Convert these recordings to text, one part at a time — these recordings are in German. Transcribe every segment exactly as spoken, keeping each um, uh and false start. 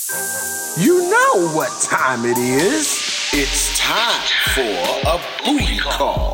You know what time it is. It's time for a booty call.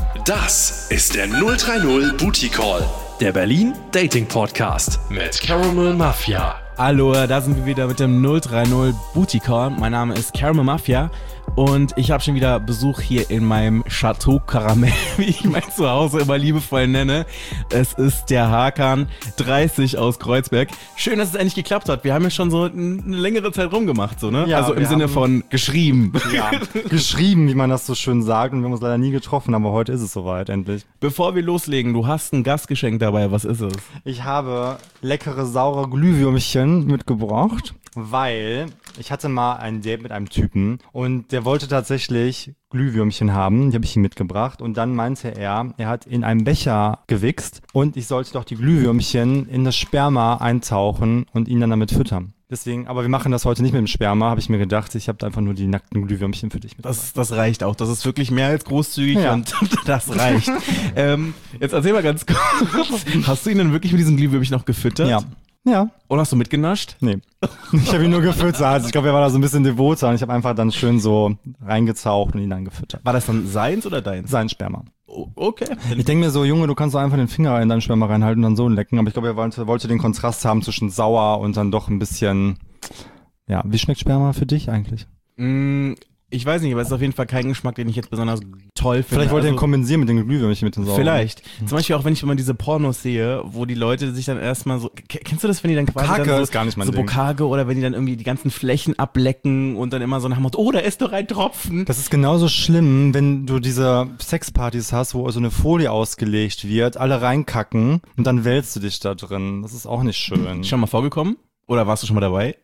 Das ist der null drei null Booty Call, der Berlin Dating Podcast mit Caramel Mafia. Hallo, da sind wir wieder mit dem null drei null Booty Call. Mein Name ist Caramel Mafia und ich habe schon wieder Besuch hier in meinem Chateau Caramel, wie ich mein Zuhause immer liebevoll nenne. Es ist der Hakan, dreißig aus Kreuzberg. Schön, dass es endlich geklappt hat. Wir haben ja schon so eine längere Zeit rumgemacht, so, ne? Ja, also im wir Sinne haben- von geschrieben. Ja, geschrieben, wie man das so schön sagt. Und wir haben uns leider nie getroffen, aber heute ist es soweit, endlich. Bevor wir loslegen, du hast ein Gastgeschenk dabei. Was ist es? Ich habe leckere, saure Glühwürmchen mitgebracht, weil ich hatte mal ein Date mit einem Typen und der wollte tatsächlich Glühwürmchen haben. Die habe ich ihm mitgebracht und dann meinte er, er hat in einem Becher gewichst und ich sollte doch die Glühwürmchen in das Sperma eintauchen und ihn dann damit füttern. Deswegen, aber wir machen das heute nicht mit dem Sperma, habe ich mir gedacht. Ich habe da einfach nur die nackten Glühwürmchen für dich mitgebracht. Das, das reicht auch. Das ist wirklich mehr als großzügig Ja. und das reicht. ähm, jetzt erzähl mal ganz kurz. Hast du ihn dann wirklich mit diesen Glühwürmchen noch gefüttert? Ja. Ja. Oder hast du mitgenascht? Nee. Ich habe ihn nur gefüttert. Also ich glaube, er war da so ein bisschen devoter und ich habe einfach dann schön so reingezaucht und ihn dann gefüttert. War das dann seins oder deins? Sein Sperma. Oh, okay. Ich denke mir so, Junge, du kannst doch einfach den Finger in deinen Sperma reinhalten und dann so lecken. Aber ich glaube, er wollte, wollte den Kontrast haben zwischen sauer und dann doch ein bisschen, ja, wie schmeckt Sperma für dich eigentlich? Mm, ich weiß nicht, aber es ist auf jeden Fall kein Geschmack, den ich jetzt besonders toll finde. Vielleicht wollte er ihn Also, kompensieren mit den Glühwürmchen, mit den sauren. Vielleicht. Zum Beispiel auch, wenn ich immer diese Pornos sehe, wo die Leute sich dann erstmal so, K- kennst du das, wenn die dann quasi Bokake dann so, ist gar nicht mein so Ding. Bokage oder wenn die dann irgendwie die ganzen Flächen ablecken und dann immer so nach dem Motto, oh, da ist doch ein Tropfen. Das ist genauso schlimm, wenn du diese Sexpartys hast, wo so eine Folie ausgelegt wird, alle reinkacken und dann wälzt du dich da drin. Das ist auch nicht schön. Schon mal vorgekommen? Oder warst du schon mal dabei?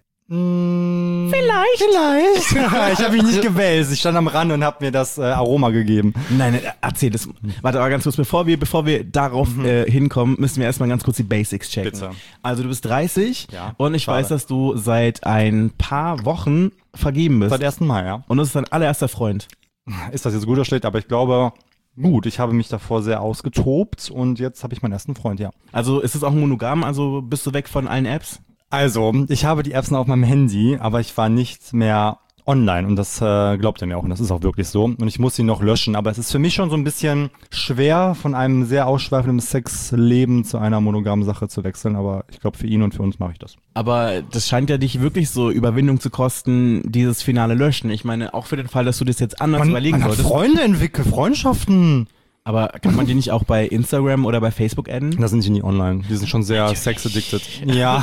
Mm, Vielleicht. Vielleicht. Ich habe mich nicht gewälzt. Ich stand am Rand und habe mir das äh, Aroma gegeben. Nein, nein, erzähl das. Warte aber ganz kurz, bevor wir, bevor wir darauf äh, hinkommen, müssen wir erstmal ganz kurz die Basics checken. Bitte. Also du bist dreißig Ja, und ich schade. weiß, dass du seit ein paar Wochen vergeben bist. Seit ersten Mal, ja. Und das ist dein allererster Freund. Ist das jetzt gut oder schlecht? Aber ich glaube, gut. Ich habe mich davor sehr ausgetobt und jetzt habe ich meinen ersten Freund, ja. Also ist es auch monogam, also bist du weg von allen Apps? Also, ich habe die Apps noch auf meinem Handy, aber ich war nicht mehr online und das äh, glaubt er mir auch und das ist auch wirklich so. Und ich muss sie noch löschen, aber es ist für mich schon so ein bisschen schwer, von einem sehr ausschweifenden Sexleben zu einer monogamen Sache zu wechseln, aber ich glaube, für ihn und für uns mache ich das. Aber das scheint ja dich wirklich so Überwindung zu kosten, dieses finale Löschen. Ich meine, auch für den Fall, dass du das jetzt anders überlegen man hat solltest. Freunde entwickelt, Freundschaften. Aber kann man die nicht auch bei Instagram oder bei Facebook adden? Da sind die nie online. Die sind schon sehr sex-addicted. Ja.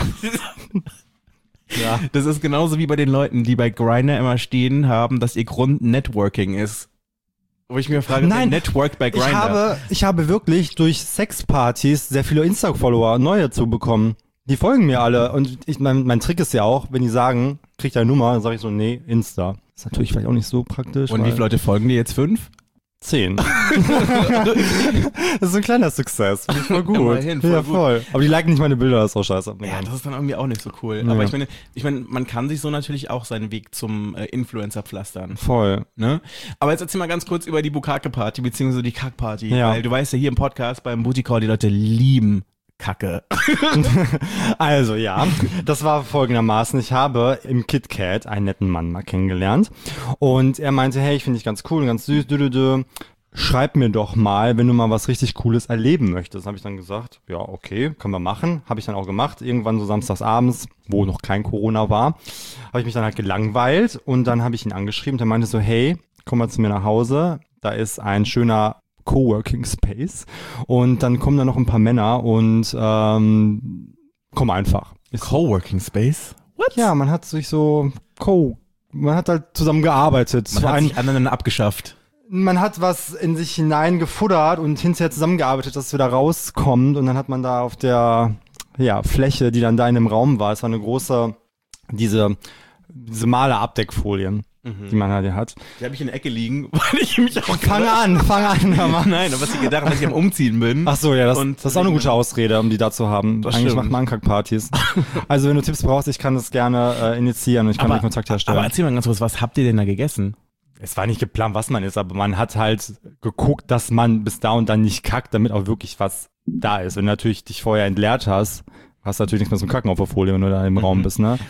Ja. Das ist genauso wie bei den Leuten, die bei Grindr immer stehen haben, dass ihr Grund Networking ist. Wo ich mir frage, Nein, wer networkt bei Grindr? Ich habe, ich habe wirklich durch Sexpartys sehr viele Insta-Follower neu dazu bekommen. Die folgen mir alle. Und ich, mein, mein Trick ist ja auch, wenn die sagen, krieg deine Nummer, dann sage ich so, nee, Insta. Das ist natürlich vielleicht auch nicht so praktisch. Und wie viele Leute folgen dir jetzt? Fünf? Zehn. Das ist ein kleiner Success. Finde ich voll gut. Immerhin, voll ja, gut. voll. Aber die liken nicht meine Bilder, das ist auch scheiße. Ja, das ist dann irgendwie auch nicht so cool. Ja. Aber ich meine, ich meine, man kann sich so natürlich auch seinen Weg zum äh, Influencer pflastern. Voll. Ne? Aber jetzt erzähl mal ganz kurz über die Bukake-Party, beziehungsweise die Kack-Party. Ja. Weil du weißt ja hier im Podcast beim Booty Call, die Leute lieben Kacke. Also ja, das war folgendermaßen. Ich habe im KitKat einen netten Mann mal kennengelernt und er meinte, hey, ich finde dich ganz cool und ganz süß, dü, dü, dü. Schreib mir doch mal, wenn du mal was richtig Cooles erleben möchtest. Habe ich dann gesagt, ja, okay, können wir machen. Habe ich dann auch gemacht. Irgendwann so samstags abends, wo noch kein Corona war, habe ich mich dann halt gelangweilt und dann habe ich ihn angeschrieben und er meinte so, hey, komm mal zu mir nach Hause. Da ist ein schöner Coworking Space und dann kommen da noch ein paar Männer und ähm, komm einfach. Coworking Space? What? Ja, man hat sich so co, man hat halt zusammen gearbeitet. Man Zwar hat ein, sich aneinander abgeschafft. man hat was in sich hineingefuttert und hinterher zusammengearbeitet, dass es wieder rauskommt und dann hat man da auf der ja, Fläche, die dann da in dem Raum war, es war eine große, diese, diese Maler-Abdeckfolien. Die man halt hat. Die habe ich in der Ecke liegen, weil ich mich auch... Fang an, fang an, hör mal. Nein, aber was ich gedacht habe, dass ich am Umziehen bin. Ach so, ja, das, Und das ist auch eine gute Ausrede, um die da zu haben. Das Eigentlich stimmt. macht man Ankack-Partys. Also wenn du Tipps brauchst, ich kann das gerne äh, initiieren und ich kann aber, den Kontakt herstellen. aber erzähl mal ganz kurz, was habt ihr denn da gegessen? Es war nicht geplant, was man ist, aber man hat halt geguckt, dass man bis da und dann nicht kackt, damit auch wirklich was da ist. Wenn du natürlich dich vorher entleert hast, hast du natürlich nichts mehr zum Kacken auf der Folie, wenn du da im Raum bist, ne?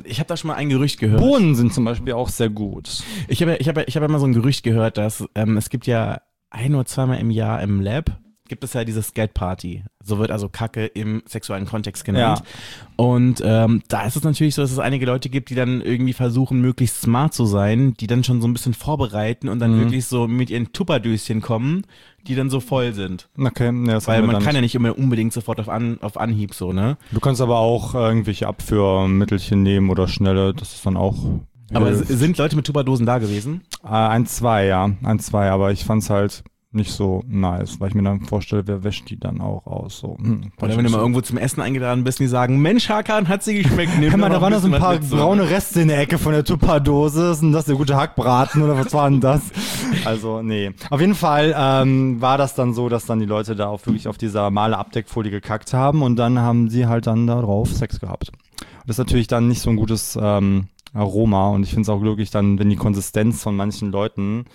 Ich habe da schon mal ein Gerücht gehört. Bohnen sind zum Beispiel auch sehr gut. Ich habe ich hab, ich hab immer so ein Gerücht gehört, dass ähm, es gibt ja ein oder zweimal im Jahr im Lab gibt es ja diese Skate-Party. So wird also Kacke im sexuellen Kontext genannt. Ja. Und ähm, da ist es natürlich so, dass es einige Leute gibt, die dann irgendwie versuchen, möglichst smart zu sein, die dann schon so ein bisschen vorbereiten und dann mhm. wirklich so mit ihren Tupperdöschen kommen, die dann so voll sind. Okay, ja, das weil man kann nicht. ja nicht immer unbedingt sofort auf, An, auf Anhieb so, ne? Du kannst aber auch äh, irgendwelche Abführmittelchen nehmen oder schnelle, das ist dann auch... Aber äh, sind Leute mit Tupperdosen da gewesen? Äh, ein, zwei, ja. Ein, zwei, aber ich fand's halt nicht so nice, weil ich mir dann vorstelle, wer wäscht die dann auch aus? So, hm, oder wenn du mal irgendwo zum Essen eingeladen bist und die sagen, Mensch, Hakan, hat sie geschmeckt. Hör mal, da waren noch so ein paar braune Reste in der Ecke von der Tupperdose. Ist denn das der gute Hackbraten oder was war denn das? Also, nee. Auf jeden Fall ähm, war das dann so, dass dann die Leute da auch wirklich auf dieser Male-Abdeckfolie gekackt haben und dann haben sie halt dann da drauf Sex gehabt. Das ist natürlich dann nicht so ein gutes ähm, Aroma und ich finde es auch glücklich dann, wenn die Konsistenz von manchen Leuten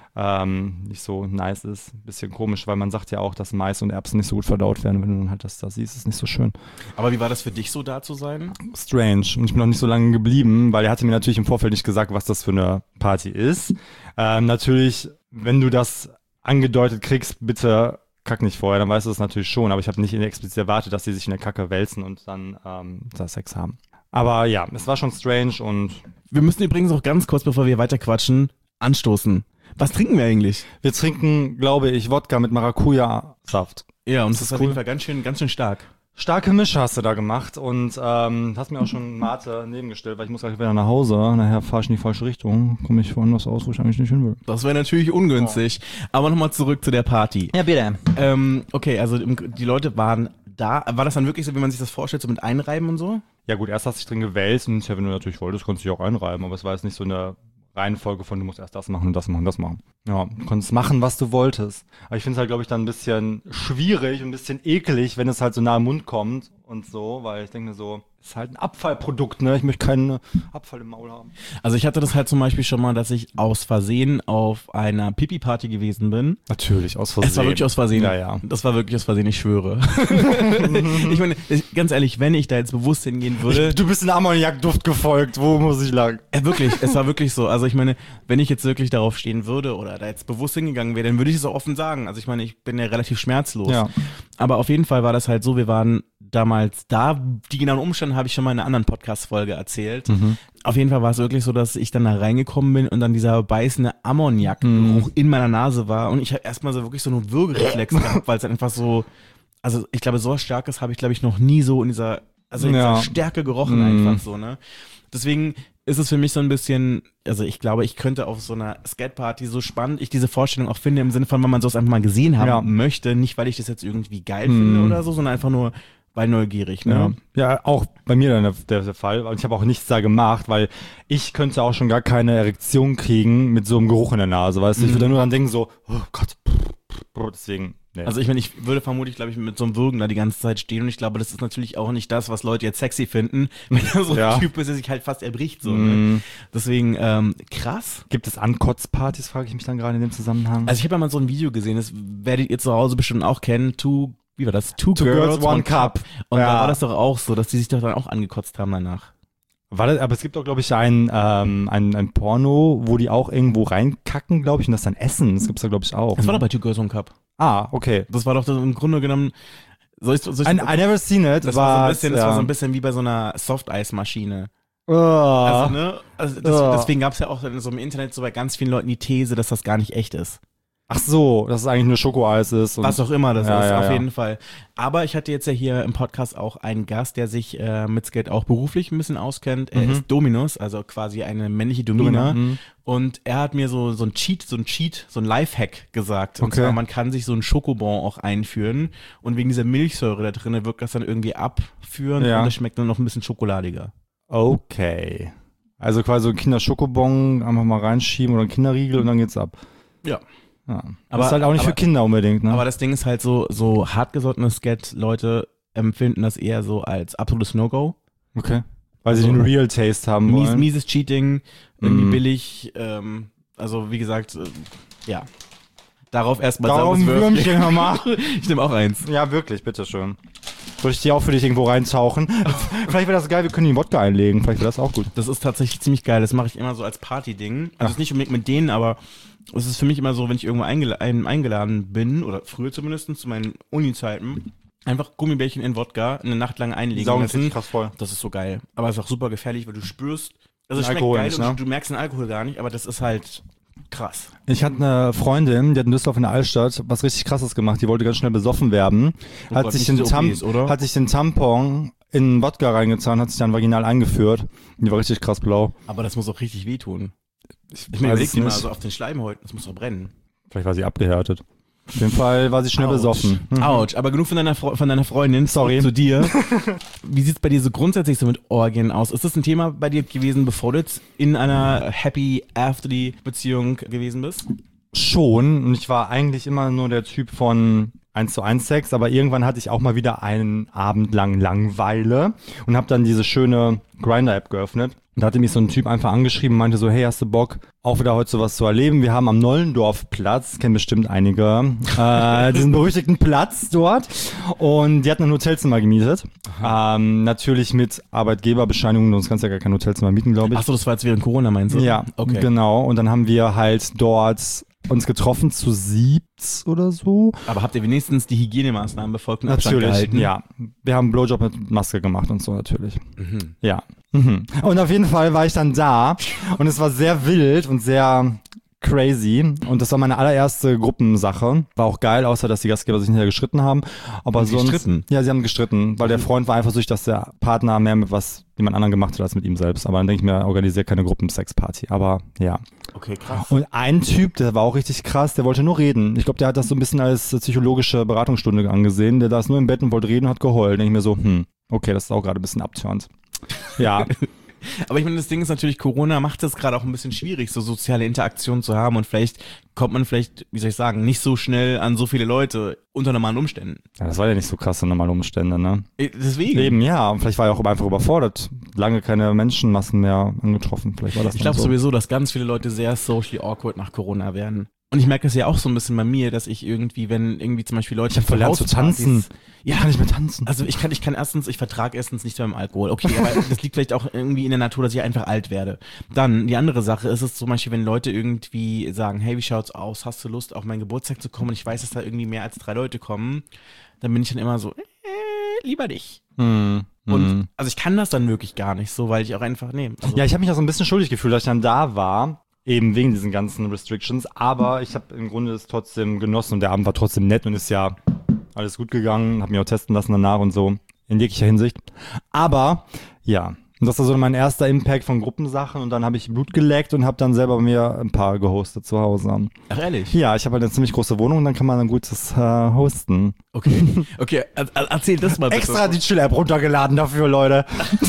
Ähm, nicht so nice ist. Ein bisschen komisch, weil man sagt ja auch, dass Mais und Erbsen nicht so gut verdaut werden. Wenn du dann halt das da siehst, ist nicht so schön. Aber wie war das für dich so, da zu sein? Strange. Und ich bin noch nicht so lange geblieben, weil er hatte mir natürlich im Vorfeld nicht gesagt, was das für eine Party ist. Ähm, natürlich, wenn du das angedeutet kriegst, bitte kack nicht vorher, dann weißt du das natürlich schon. Aber ich habe nicht explizit erwartet, dass die sich in der Kacke wälzen und dann ähm, da Sex haben. Aber ja, es war schon strange und... Wir müssen übrigens auch ganz kurz, bevor wir weiter quatschen, anstoßen. Was trinken wir eigentlich? Wir trinken, glaube ich, Wodka mit Maracuja-Saft. Ja, und das, das ist cool. Auf jeden Fall ganz schön, ganz schön stark. Starke Mische hast du da gemacht und ähm, hast mir auch schon Mate nebengestellt, weil ich muss gleich wieder nach Hause. Nachher fahre ich in die falsche Richtung, komme ich woanders aus, wo ich eigentlich nicht hin will. Das wäre natürlich ungünstig. Oh. Aber nochmal zurück zu der Party. Ja, bitte. Ähm, okay, also die Leute waren da. War das dann wirklich so, wie man sich das vorstellt, so mit Einreiben und so? Ja gut, erst hast du dich drin gewälzt und ja, wenn du natürlich wolltest, konntest du dich auch einreiben, aber es war jetzt nicht so eine Reihenfolge von, du musst erst das machen und das machen und das machen. Ja, du konntest machen, was du wolltest. Aber ich finde es halt, glaube ich, dann ein bisschen schwierig und ein bisschen ekelig, wenn es halt so nah im Mund kommt und so, weil ich denke mir so, ist halt ein Abfallprodukt, ne? Ich möchte keinen Abfall im Maul haben. Also ich hatte das halt zum Beispiel schon mal, dass ich aus Versehen auf einer Pipi-Party gewesen bin. Natürlich, aus Versehen. Es war wirklich aus Versehen. Ja, ja. Das war wirklich aus Versehen, ich schwöre. Ich meine, ganz ehrlich, wenn ich da jetzt bewusst hingehen würde... Ich, du bist in Ammoniakduft gefolgt, wo muss ich lang? Ja, wirklich, es war wirklich so. Also ich meine, wenn ich jetzt wirklich darauf stehen würde oder da jetzt bewusst hingegangen wäre, dann würde ich es auch offen sagen. Also ich meine, ich bin ja relativ schmerzlos. Ja. Aber auf jeden Fall war das halt so, wir waren damals da, die genauen Umstände habe ich schon mal in einer anderen Podcast-Folge erzählt. Mhm. Auf jeden Fall war es wirklich so, dass ich dann da reingekommen bin und dann dieser beißende Ammoniakgeruch mhm. in meiner Nase war und ich habe erstmal so wirklich so einen Würgereflex gehabt, weil es einfach so, also ich glaube, so starkes habe ich glaube ich noch nie so in dieser, also in ja. dieser Stärke gerochen mhm. einfach so, ne? Deswegen ist es für mich so ein bisschen, also ich glaube, ich könnte auf so einer Skate-Party, so spannend ich diese Vorstellung auch finde, im Sinne von, wenn man sowas einfach mal gesehen haben ja. möchte, nicht weil ich das jetzt irgendwie geil mhm. finde oder so, sondern einfach nur weil neugierig, ne? Ja, ja auch bei mir dann der, der Fall. Und ich habe auch nichts da gemacht, weil ich könnte auch schon gar keine Erektion kriegen mit so einem Geruch in der Nase, weißt du? Mhm. Ich würde nur dran denken so, oh Gott, deswegen. Nee. Also ich meine, ich würde vermutlich, glaube ich, mit so einem Würgen da die ganze Zeit stehen und ich glaube, das ist natürlich auch nicht das, was Leute jetzt sexy finden, wenn da so ja. ein Typ ist, der sich halt fast erbricht, so, mm. ne? Deswegen, ähm, krass. Gibt es Ankotzpartys, frage ich mich dann gerade in dem Zusammenhang. Also ich habe ja mal so ein Video gesehen, das werdet ihr zu Hause bestimmt auch kennen, Two Wie war das? Two, Two Girls, Girls, One Cup. Und ja. da war das doch auch so, dass die sich doch dann auch angekotzt haben danach. War das, aber es gibt auch, glaube ich, ein, ähm, ein, ein Porno, wo die auch irgendwo reinkacken, glaube ich, und das dann essen. Das gibt's da, glaube ich, auch. Das ne? war doch bei Two Girls, One Cup. Ah, okay. Das war doch das im Grunde genommen... Soll ich, soll ich, I, I never seen it. Das, war so, ein bisschen, das ja. war so ein bisschen wie bei so einer Softeismaschine. Oh. Also, ne? Also das, oh. Deswegen gab's ja auch so im Internet so bei ganz vielen Leuten die These, dass das gar nicht echt ist. Ach so, dass es eigentlich nur Schokoeis ist. Und was auch immer das ja, ist, ja, auf ja. jeden Fall. Aber ich hatte jetzt ja hier im Podcast auch einen Gast, der sich äh, mit Skate auch beruflich ein bisschen auskennt. Er Mhm. ist Dominus, also quasi eine männliche Domina. Mhm. Und er hat mir so so ein Cheat, so ein Cheat, so ein Lifehack gesagt. Und Okay. zwar, man kann sich so einen Schokobon auch einführen. Und wegen dieser Milchsäure da drin wirkt das dann irgendwie abführen Ja. und es schmeckt dann noch ein bisschen schokoladiger. Okay. Also quasi so ein Kinderschokobon einfach mal reinschieben oder ein Kinderriegel und dann geht's ab. Ja. Ja. Aber- das ist halt auch nicht aber- für Kinder unbedingt, ne? Aber das Ding ist halt so, so hartgesottene Skate-Leute empfinden das eher so als absolutes No-Go. okay. Weil sie Also- den Real Taste haben Mies, wollen. mieses Cheating, irgendwie Mm. billig, ähm, also wie gesagt, äh, ja. Darauf erstmal Darum saures Würstchen. Würmchen, hör mal. Ich nehme auch eins. Ja, wirklich, bitteschön. Soll ich die auch für dich irgendwo reintauchen? Vielleicht wäre das geil, wir können die Wodka einlegen. Vielleicht wäre das auch gut. Das ist tatsächlich ziemlich geil. Das mache ich immer so als Party-Ding. Also ist nicht unbedingt mit denen, aber es ist für mich immer so, wenn ich irgendwo eingel- ein- eingeladen bin, oder früher zumindest zu meinen Uni-Zeiten, einfach Gummibärchen in Wodka eine Nacht lang einlegen Saugen lassen. richtig krass voll. Das ist so geil. Aber es ist auch super gefährlich, weil du spürst, also es schmeckt Alkohol geil nicht, und ne? du, du merkst den Alkohol gar nicht, aber das ist halt krass. Ich hatte eine Freundin, die hat in Düsseldorf in der Altstadt was richtig Krasses gemacht. Die wollte ganz schnell besoffen werden. Oh Hat, Gott, sich nicht den diese O Tam- Ps, oder? hat sich den Tampon in Wodka reingetan, hat sich dann vaginal eingeführt. Die war richtig krass blau. Aber das muss auch richtig wehtun. Ich, Ich meine, weiß überleg es dir mal nicht. so auf den Schleimhäuten, das muss doch brennen. Vielleicht war sie abgehärtet. Auf jeden Fall war sie schnell Autsch. besoffen. Hm. Autsch, aber genug von deiner, Fre- von deiner Freundin. Sorry. Zurück zu dir. Wie sieht's bei dir so grundsätzlich so mit Orgien aus? Ist das ein Thema bei dir gewesen, bevor du jetzt in einer Happy After Beziehung gewesen bist? Schon. Und ich war eigentlich immer nur der Typ von eins zu eins Sex, aber irgendwann hatte ich auch mal wieder einen Abend lang Langeweile und habe dann diese schöne Grindr-App geöffnet. Und da hatte mich so ein Typ einfach angeschrieben und meinte so, hey, hast du Bock, auch wieder heute sowas zu erleben? Wir haben am Nollendorfplatz, kennen bestimmt einige, äh, diesen berüchtigten Platz dort. Und die hatten ein Hotelzimmer gemietet. Ähm, natürlich mit Arbeitgeberbescheinigung, sonst kannst du ja gar kein Hotelzimmer mieten, glaube ich. Achso, das war jetzt während Corona, meinst du? Ja, okay. genau. Und dann haben wir halt dort uns getroffen zu siebts oder so. Aber habt ihr wenigstens die Hygienemaßnahmen befolgt und Abstand Natürlich, gehalten? ja. Wir haben einen Blowjob mit Maske gemacht und so natürlich. Mhm. Ja. Mhm. Und auf jeden Fall war ich dann da und es war sehr wild und sehr crazy und das war meine allererste Gruppensache. War auch geil, außer dass die Gastgeber sich hinterher gestritten haben. Aber Haben sie sonst, gestritten? Ja, sie haben gestritten, weil der Freund war eifersüchtig, dass der Partner mehr mit was jemand anderen gemacht hat als mit ihm selbst. Aber dann denke ich mir, organisiert keine Gruppensexparty. Aber ja. Okay, krass. Und ein Typ, der war auch richtig krass, der wollte nur reden. Ich glaube, der hat das so ein bisschen als psychologische Beratungsstunde angesehen. Der saß nur im Bett und wollte reden und hat geheult. Denke ich mir so, hm, okay, das ist auch gerade ein bisschen abturnt. Ja. Aber ich meine, das Ding ist natürlich, Corona macht es gerade auch ein bisschen schwierig, so soziale Interaktion zu haben und vielleicht kommt man vielleicht, wie soll ich sagen, nicht so schnell an so viele Leute unter normalen Umständen. Ja, das war ja nicht so krasse normale Umstände, ne? Äh, Deswegen. Eben, ja. Und vielleicht war er auch einfach überfordert. Lange keine Menschenmassen mehr angetroffen. Vielleicht war das Ich dann glaube so. sowieso, dass ganz viele Leute sehr socially awkward nach Corona werden. Und ich merke das ja auch so ein bisschen bei mir, dass ich irgendwie, wenn irgendwie zum Beispiel Leute... Ich hab verlernt zu Hauspartys- tanzen. Ja, Kann ich mehr tanzen? also ich kann, ich kann erstens, ich vertrage erstens nicht beim Alkohol. Okay, aber das liegt vielleicht auch irgendwie in der Natur, dass ich einfach alt werde. Dann, die andere Sache ist es zum Beispiel, wenn Leute irgendwie sagen, hey, wie schaut's aus? Hast du Lust, auf meinen Geburtstag zu kommen? Und ich weiß, dass da irgendwie mehr als drei Leute kommen. Dann bin ich dann immer so, äh, lieber nicht. Hm, Und hm. also ich kann das dann wirklich gar nicht so, weil ich auch einfach, nee. Also, Ja, ich habe mich auch so ein bisschen schuldig gefühlt, dass ich dann da war. Eben wegen diesen ganzen Restrictions. Aber ich habe im Grunde es trotzdem genossen und der Abend war trotzdem nett und ist ja alles gut gegangen. Habe mich auch testen lassen danach und so. In jeglicher Hinsicht. Aber, ja. Und das war so mein erster Impact von Gruppensachen und dann habe ich Blut geleckt und habe dann selber mir ein paar gehostet zu Hause. Ach, ehrlich? Ja, ich habe halt eine ziemlich große Wohnung und dann kann man dann gut das äh, hosten. Okay, okay, er, er, erzähl das mal bitte. Extra die Chill-App runtergeladen dafür, Leute.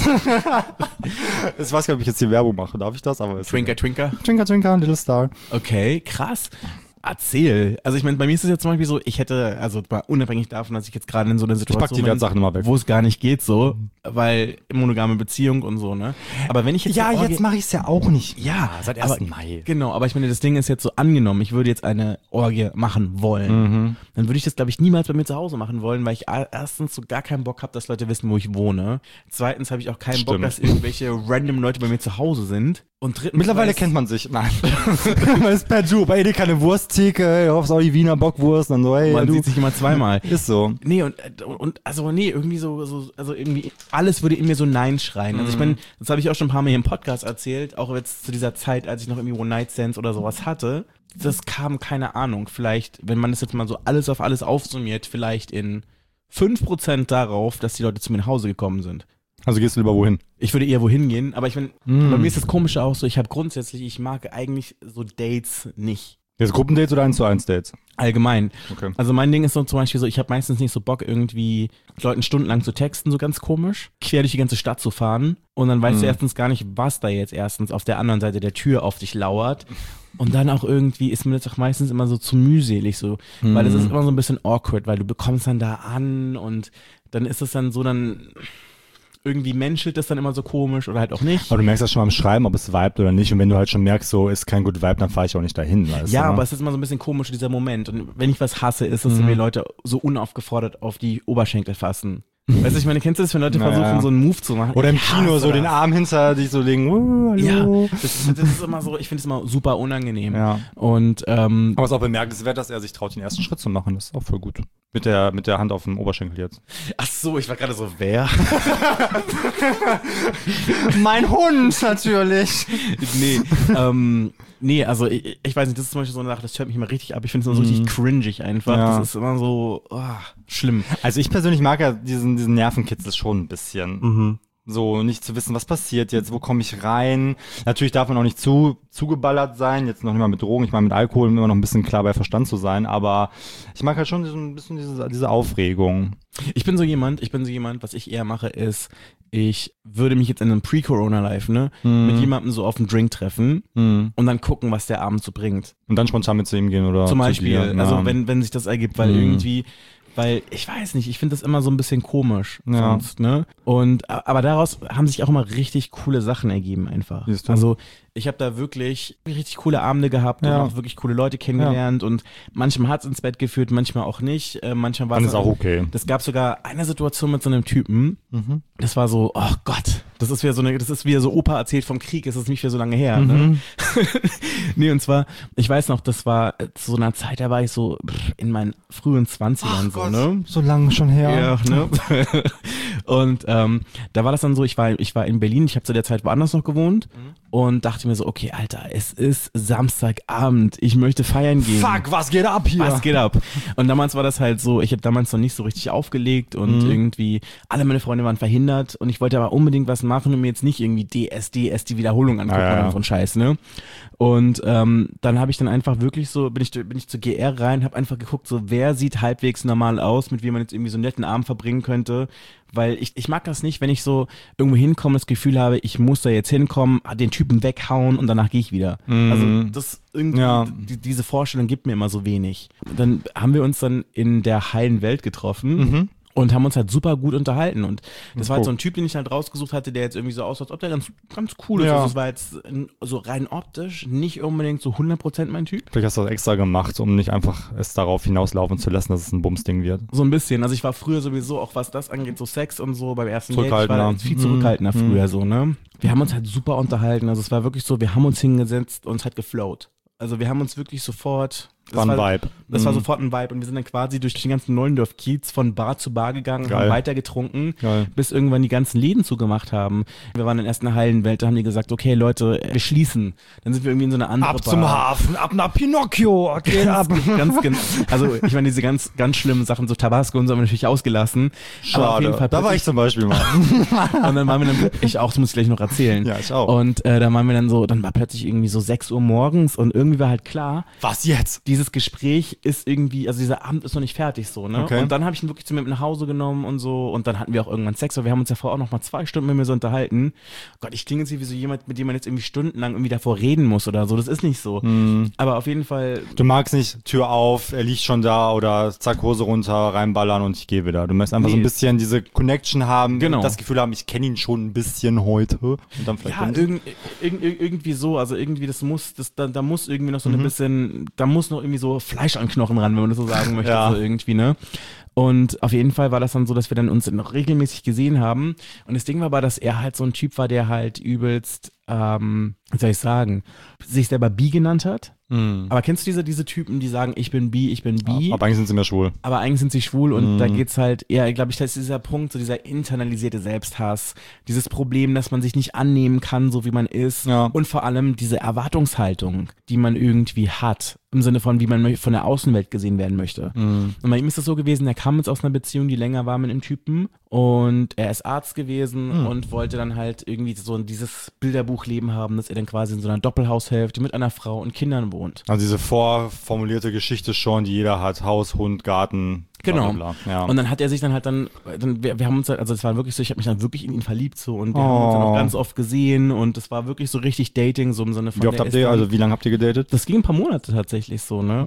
Ich weiß gar nicht, ob ich jetzt die Werbung mache. Darf ich das? Aber ist Twinker, Twinker. Twinker, Twinker, Little Star. Okay, krass. Erzähl. Also ich meine, bei mir ist es jetzt zum Beispiel so, ich hätte, also mal unabhängig davon, dass ich jetzt gerade in so einer Ich Situation pack die bin, Wertsachen immer weg. wo es gar nicht geht so, weil monogame Beziehung und so, ne? Aber wenn ich jetzt... Ja, eine Orgie- jetzt mache ich es ja auch nicht. Ja, seit aber- ersten Mai. Genau, aber ich meine, das Ding ist jetzt so angenommen, ich würde jetzt eine Orgie machen wollen, Mhm. dann würde ich das, glaube ich, niemals bei mir zu Hause machen wollen, weil ich a- erstens so gar keinen Bock habe, dass Leute wissen, wo ich wohne. Zweitens habe ich auch keinen Bock, Stimmt. dass irgendwelche random Leute bei mir zu Hause sind. Und drittens Mittlerweile weiß- kennt man sich. Nein. Man ist per Du. Bei Edeka eine Wursttheke, aufs auch die Wiener Bockwurst und so, hey, man du. sieht sich immer zweimal. Ist so. Nee, und, und also nee, irgendwie so, so, also irgendwie, alles würde in mir so Nein schreien. Also ich meine, das habe ich auch schon ein paar Mal hier im Podcast erzählt, auch jetzt zu dieser Zeit, als ich noch irgendwie One-Night-Stands oder sowas hatte. Das kam, keine Ahnung, vielleicht, wenn man das jetzt mal so alles auf alles aufsummiert, vielleicht in fünf Prozent darauf, dass die Leute zu mir nach Hause gekommen sind. Also gehst du lieber wohin? Ich würde eher wohin gehen, aber ich meine, Mm. bei mir ist das Komische auch so, ich habe grundsätzlich, ich mag eigentlich so Dates nicht. Jetzt Gruppendates oder eins zu eins Dates? Allgemein. Okay. Also mein Ding ist so zum Beispiel so, ich habe meistens nicht so Bock, irgendwie Leuten stundenlang zu texten, so ganz komisch, quer durch die ganze Stadt zu fahren und dann weißt Mhm. du erstens gar nicht, was da jetzt erstens auf der anderen Seite der Tür auf dich lauert und dann auch irgendwie ist mir das auch meistens immer so zu mühselig so, weil es ist immer so ein bisschen awkward, weil du bekommst dann da an und dann ist es dann so, dann irgendwie menschelt das dann immer so komisch oder halt auch nicht. Aber du merkst das schon beim Schreiben, ob es vibet oder nicht. Und wenn du halt schon merkst, so ist kein gut Vibe, dann fahre ich auch nicht dahin. Weißt Ja, du, ne? aber es ist immer so ein bisschen komisch, dieser Moment. Und wenn ich was hasse, ist es, wenn mir Leute so unaufgefordert auf die Oberschenkel fassen. Weißt du, ich meine, kennst du das, wenn Leute Naja. versuchen, so einen Move zu machen? Oder im Ich Kino hasse so den das. Arm hinter dich so legen. Uh, hallo. Ja, das, das ist immer so, ich finde es immer super unangenehm. Ja. Und ähm, Aber es ist auch bemerkenswert, dass er sich traut, den ersten Schritt zu machen. Das ist auch voll gut. Mit der, mit der Hand auf dem Oberschenkel jetzt. ach so, ich war gerade so, wer? Mein Hund, natürlich. nee, ähm, nee, also ich, ich weiß nicht, das ist zum Beispiel so eine Sache, das hört mich immer richtig ab. Ich finde es immer so richtig cringig einfach. Ja. Das ist immer so oh, schlimm. Also ich persönlich mag ja diesen, diesen Nervenkitzel schon ein bisschen. So, nicht zu wissen, was passiert jetzt, wo komme ich rein. Natürlich darf man auch nicht zu zugeballert sein, jetzt noch nicht mal mit Drogen, ich meine mit Alkohol, um immer noch ein bisschen klar bei Verstand zu sein, aber ich mag halt schon so ein bisschen diese, diese Aufregung. Ich bin so jemand, ich bin so jemand, was ich eher mache, ist, ich würde mich jetzt in einem Pre-Corona-Life, ne, mit jemandem so auf einen Drink treffen Mhm. und dann gucken, was der Abend so bringt. Und dann spontan mit zu ihm gehen oder Zum zu Beispiel, dir. also Ja. wenn, wenn sich das ergibt, weil Mhm. irgendwie, weil ich weiß nicht, ich finde das immer so ein bisschen komisch Ja. sonst, ne? Und aber daraus haben sich auch immer richtig coole Sachen ergeben einfach. Siehst du? Also ich habe da wirklich richtig coole Abende gehabt Ja. und auch wirklich coole Leute kennengelernt und manchmal hat's ins Bett geführt, manchmal auch nicht. Äh, manchmal war Dann es ist auch okay. Das gab sogar eine Situation mit so einem Typen. Das war so, oh Gott, das ist wieder so eine, das ist wieder so Opa erzählt vom Krieg, es ist nicht wieder so lange her. Ne? nee, und zwar, ich weiß noch, das war zu so einer Zeit, da war ich so pff, in meinen frühen Zwanzigern so, ne? So lange schon her. Ja, ne? Und ähm, da war das dann so, ich war, ich war in Berlin, ich habe zu der Zeit woanders noch gewohnt und dachte mir so, okay, Alter, es ist Samstagabend, ich möchte feiern gehen. Fuck, was geht ab hier? Was geht ab? Und damals war das halt so, ich habe damals noch nicht so richtig aufgelegt und irgendwie alle meine Freunde waren verhindert und ich wollte aber unbedingt was machen und mir jetzt nicht irgendwie D S D S die Wiederholung angucken Ah, ja, ja. oder so ein Scheiß, ne? Und ähm, dann habe ich dann einfach wirklich so, bin ich, bin ich zu G R rein, habe einfach geguckt, so wer sieht halbwegs normal aus, mit wem man jetzt irgendwie so einen netten Abend verbringen könnte, weil ich, ich mag das nicht, wenn ich so irgendwo hinkomme, das Gefühl habe, ich muss da jetzt hinkommen, den Typen weghauen und danach gehe ich wieder. Also das irgendwie, Ja. die, diese Vorstellung gibt mir immer so wenig. Dann haben wir uns dann in der heilen Welt getroffen. Und haben uns halt super gut unterhalten. Und das war halt so ein Typ, den ich halt rausgesucht hatte, der jetzt irgendwie so aussah, als ob der ganz, ganz cool ist. Ja. Also es war jetzt n- so rein optisch nicht unbedingt so hundert Prozent mein Typ. Vielleicht hast du das extra gemacht, um nicht einfach es darauf hinauslaufen zu lassen, dass es ein Bumsding wird. So ein bisschen. Also ich war früher sowieso, auch was das angeht, so Sex und so beim ersten Date, ich war Zurückhaltender. viel zurückhaltender früher so, ne? Wir haben uns halt super unterhalten. Also es war wirklich so, wir haben uns hingesetzt und es hat geflowt. Also wir haben uns wirklich sofort... Das War ein Vibe. Das war Mhm. sofort ein Vibe und wir sind dann quasi durch den ganzen Neulendorf-Kiez von Bar zu Bar gegangen, Geil. haben weiter getrunken, Geil. bis irgendwann die ganzen Läden zugemacht haben. Wir waren dann erst in der heilen Welt, da haben die gesagt, okay Leute, wir schließen. Dann sind wir irgendwie in so eine andere Ab Bar. zum Hafen, ab nach Pinocchio, geht ab. Ganz, ganz, also ich meine, diese ganz, ganz schlimmen Sachen, so Tabasco und so haben wir natürlich ausgelassen. Aber auf jeden Fall da war ich zum Beispiel mal. und dann waren wir dann, ich auch, das muss ich gleich noch erzählen. Ja, ich auch. Und äh, dann waren wir dann so, dann war plötzlich irgendwie so sechs Uhr morgens und irgendwie war halt klar, Was jetzt? dieses Gespräch ist irgendwie, also dieser Abend ist noch nicht fertig so, ne? Okay. Und dann habe ich ihn wirklich zu mir mit nach Hause genommen und so und dann hatten wir auch irgendwann Sex, weil wir haben uns ja vorher auch noch mal zwei Stunden mit mir so unterhalten. Gott, ich klinge jetzt hier wie so jemand, mit dem man jetzt irgendwie stundenlang irgendwie davor reden muss oder so, das ist nicht so. Aber auf jeden Fall, Du magst nicht Tür auf, er liegt schon da oder zack, Hose runter, reinballern und ich gehe wieder. Du möchtest einfach so ein Nee. bisschen diese Connection haben, Genau. das Gefühl haben, ich kenne ihn schon ein bisschen heute. Und dann vielleicht ja, dann- irgend, irgend, irgendwie so, also irgendwie das muss, das, da, da muss irgendwie noch so Mhm. ein bisschen, da muss noch irgendwie so Fleisch an Knochen ran, wenn man das so sagen möchte, Ja. so irgendwie, ne? Und auf jeden Fall war das dann so, dass wir dann uns noch regelmäßig gesehen haben. Und das Ding war aber, dass er halt so ein Typ war, der halt übelst, ähm, wie soll ich sagen, sich selber bi genannt hat. Aber kennst du diese, diese Typen, die sagen, ich bin bi, ich bin bi? Aber eigentlich sind sie mehr schwul. Aber eigentlich sind sie schwul und Mhm. da geht's halt eher, glaube ich, das ist dieser Punkt, so dieser internalisierte Selbsthass, dieses Problem, dass man sich nicht annehmen kann, so wie man ist Ja. und vor allem diese Erwartungshaltung, die man irgendwie hat, im Sinne von, wie man mö- von der Außenwelt gesehen werden möchte. Mhm. Und bei ihm ist es so gewesen, er kam jetzt aus einer Beziehung, die länger war mit einem Typen und er ist Arzt gewesen Mhm. und wollte dann halt irgendwie so dieses Bilderbuchleben haben, dass er dann quasi in so einer Doppelhaushälfte mit einer Frau und Kindern wohnt. Also diese vorformulierte Geschichte schon, die jeder hat. Haus, Hund, Garten. bla, Genau. bla, bla. Ja. Und dann hat er sich dann halt dann, dann wir, wir haben uns halt, also es war wirklich so, ich habe mich dann wirklich in ihn verliebt so und wir haben uns dann Oh. auch ganz oft gesehen und es war wirklich so richtig Dating, so im Sinne von wie oft der habt ist ihr, dann- also wie lange habt ihr gedatet? das ging ein paar Monate tatsächlich so, ne? Okay.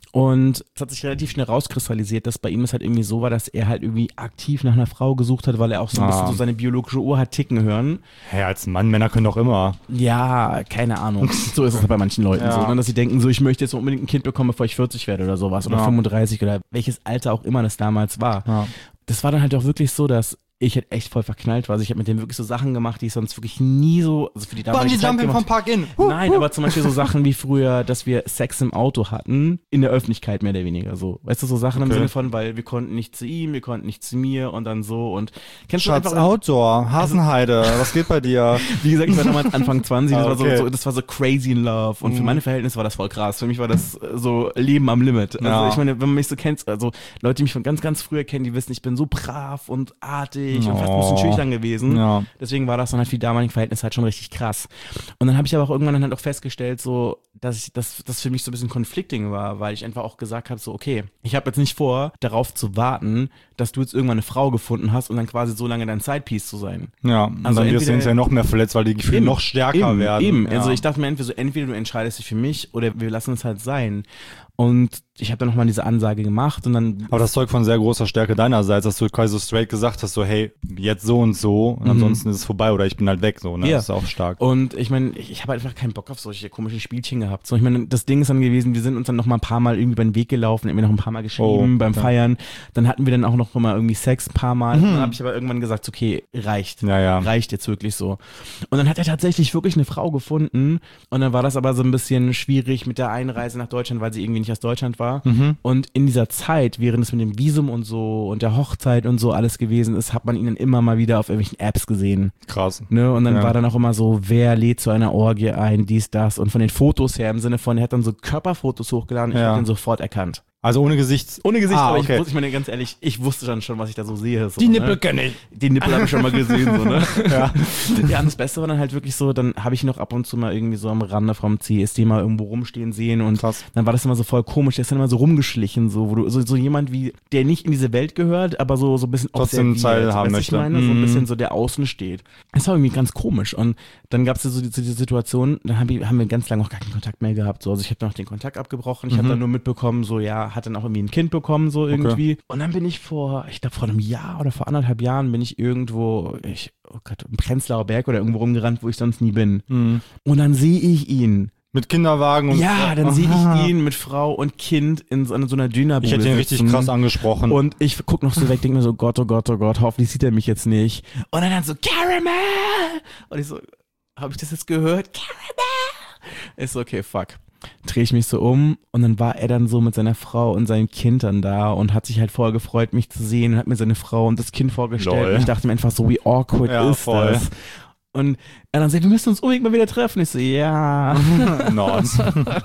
Und es hat sich relativ schnell rauskristallisiert, dass bei ihm es halt irgendwie so war, dass er halt irgendwie aktiv nach einer Frau gesucht hat, weil er auch so ein Ah. bisschen so seine biologische Uhr hat ticken hören. Hey, als Mann, Männer können doch immer. Ja, keine Ahnung. So ist es bei manchen Leuten Ja. so, ne? Dass sie denken, so ich möchte jetzt unbedingt ein Kind bekommen, bevor ich vierzig werde oder sowas oder Ja. fünfunddreißig oder welches Alter auch immer das damals war. Ja. Das war dann halt auch wirklich so, dass ich halt echt voll verknallt war. Also ich habe mit dem wirklich so Sachen gemacht, die ich sonst wirklich nie so, also für die damalige Zeit Bungee-Jumping vom gemacht. Park-In. Nein, aber zum Beispiel so Sachen wie früher, dass wir Sex im Auto hatten, in der Öffentlichkeit mehr oder weniger so. Weißt du, so Sachen im Okay. Sinne von, weil wir konnten nicht zu ihm, wir konnten nicht zu mir und dann so und kennst du Schatz, einfach, Outdoor, Hasenheide, was geht bei dir? wie gesagt, ich war damals Anfang zwanzig, das, Ah, war okay. so, so, das war so crazy in love und für meine Verhältnisse war das voll krass. Für mich war das äh, so Leben am Limit. Also Ja. ich meine, wenn man mich so kennt, also Leute, die mich von ganz, ganz früher kennen, die wissen, ich bin so brav und artig und fast ein bisschen Oh. schüchtern gewesen. Ja. Deswegen war das dann halt für die damaligen Verhältnisse halt schon richtig krass. Und dann habe ich aber auch irgendwann dann halt auch festgestellt, so, dass ich, dass das für mich so ein bisschen conflicting war, weil ich einfach auch gesagt habe, so, okay, ich habe jetzt nicht vor, darauf zu warten, dass du jetzt irgendwann eine Frau gefunden hast und dann quasi so lange dein Sidepiece zu sein. Ja, und Also dann wirst du entweder- hinterher noch mehr verletzt, weil die Gefühle Eben, noch stärker eben, werden. Eben, Ja. also ich dachte mir entweder so, entweder du entscheidest dich für mich oder wir lassen es halt sein. Und ich habe dann nochmal diese Ansage gemacht und dann Aber das Zeug von sehr großer Stärke deinerseits, dass du quasi so straight gesagt hast, so hey, jetzt so und so und ansonsten ist es vorbei oder ich bin halt weg, so, ne? Ja. Das ist auch stark. Und ich meine, ich, ich habe einfach keinen Bock auf solche komischen Spielchen gehabt. So, ich meine, das Ding ist dann gewesen, wir sind uns dann noch mal ein paar Mal irgendwie über den Weg gelaufen, irgendwie noch ein paar Mal geschrieben Oh, beim okay. Feiern. Dann hatten wir dann auch noch mal irgendwie Sex ein paar Mal. Dann habe ich aber irgendwann gesagt, okay, reicht. Ja, ja. Reicht jetzt wirklich so. Und dann hat er tatsächlich wirklich eine Frau gefunden. Und dann war das aber so ein bisschen schwierig mit der Einreise nach Deutschland, weil sie irgendwie nicht aus Deutschland war. Und in dieser Zeit, während es mit dem Visum und so und der Hochzeit und so alles gewesen ist, hat man ihn dann immer mal wieder auf irgendwelchen Apps gesehen. Krass. Ne? Und dann Ja. war dann auch immer so, wer lädt zu einer Orgie ein, dies, das. Und von den Fotos her, im Sinne von, er hat dann so Körperfotos hochgeladen, ich Ja. habe den sofort erkannt. Also ohne Gesicht. Ohne Gesicht, Ah, aber okay. ich, wusste, ich meine ganz ehrlich, ich wusste dann schon, was ich da so sehe. So, Die Nippel ne? kenne ich. Die Nippel habe ich schon mal gesehen, so, ne? Ja. Ja, und das Beste war dann halt wirklich so, dann habe ich ihn noch ab und zu mal irgendwie so am Rande vom C S D mal irgendwo rumstehen sehen und Krass. dann war das immer so voll komisch, der ist dann immer so rumgeschlichen, so, wo du, so, so jemand wie, der nicht in diese Welt gehört, aber so, so ein bisschen Trotzdem observiert, teilhaben weißt du, möchte. Ich meine, so ein Mhm. bisschen so, der außen steht. Das war irgendwie ganz komisch und dann gab es so diese, diese Situation, dann haben wir, haben wir ganz lange auch gar keinen Kontakt mehr gehabt, so, also ich habe dann auch den Kontakt abgebrochen, ich habe dann nur mitbekommen, so, ja, hat dann auch irgendwie ein Kind bekommen, so irgendwie. Und dann bin ich vor, ich glaube vor einem Jahr oder vor anderthalb Jahren bin ich irgendwo, ich, oh Gott, im Prenzlauer Berg oder irgendwo rumgerannt, wo ich sonst nie bin. Mhm. Und dann sehe ich ihn. Mit Kinderwagen und. Ja, dann Aha. sehe ich ihn mit Frau und Kind in so, in so einer Dönerbude Ich hätte ihn richtig sitzen. krass angesprochen. Und ich guck noch so weg, denke mir so, Gott, oh Gott, oh Gott, hoffentlich sieht er mich jetzt nicht. Und dann, dann so, Caramel! Und ich so, habe ich das jetzt gehört? Caramel! Ich so, okay, fuck. Drehe ich mich so um und dann war er dann so mit seiner Frau und seinem Kind dann da und hat sich halt voll gefreut, mich zu sehen und hat mir seine Frau und das Kind vorgestellt. Lol. Und ich dachte mir einfach so, wie awkward Ja, ist voll. das? Und er dann sagt, wir müssen uns unbedingt mal wieder treffen. Ich so, ja. Nice.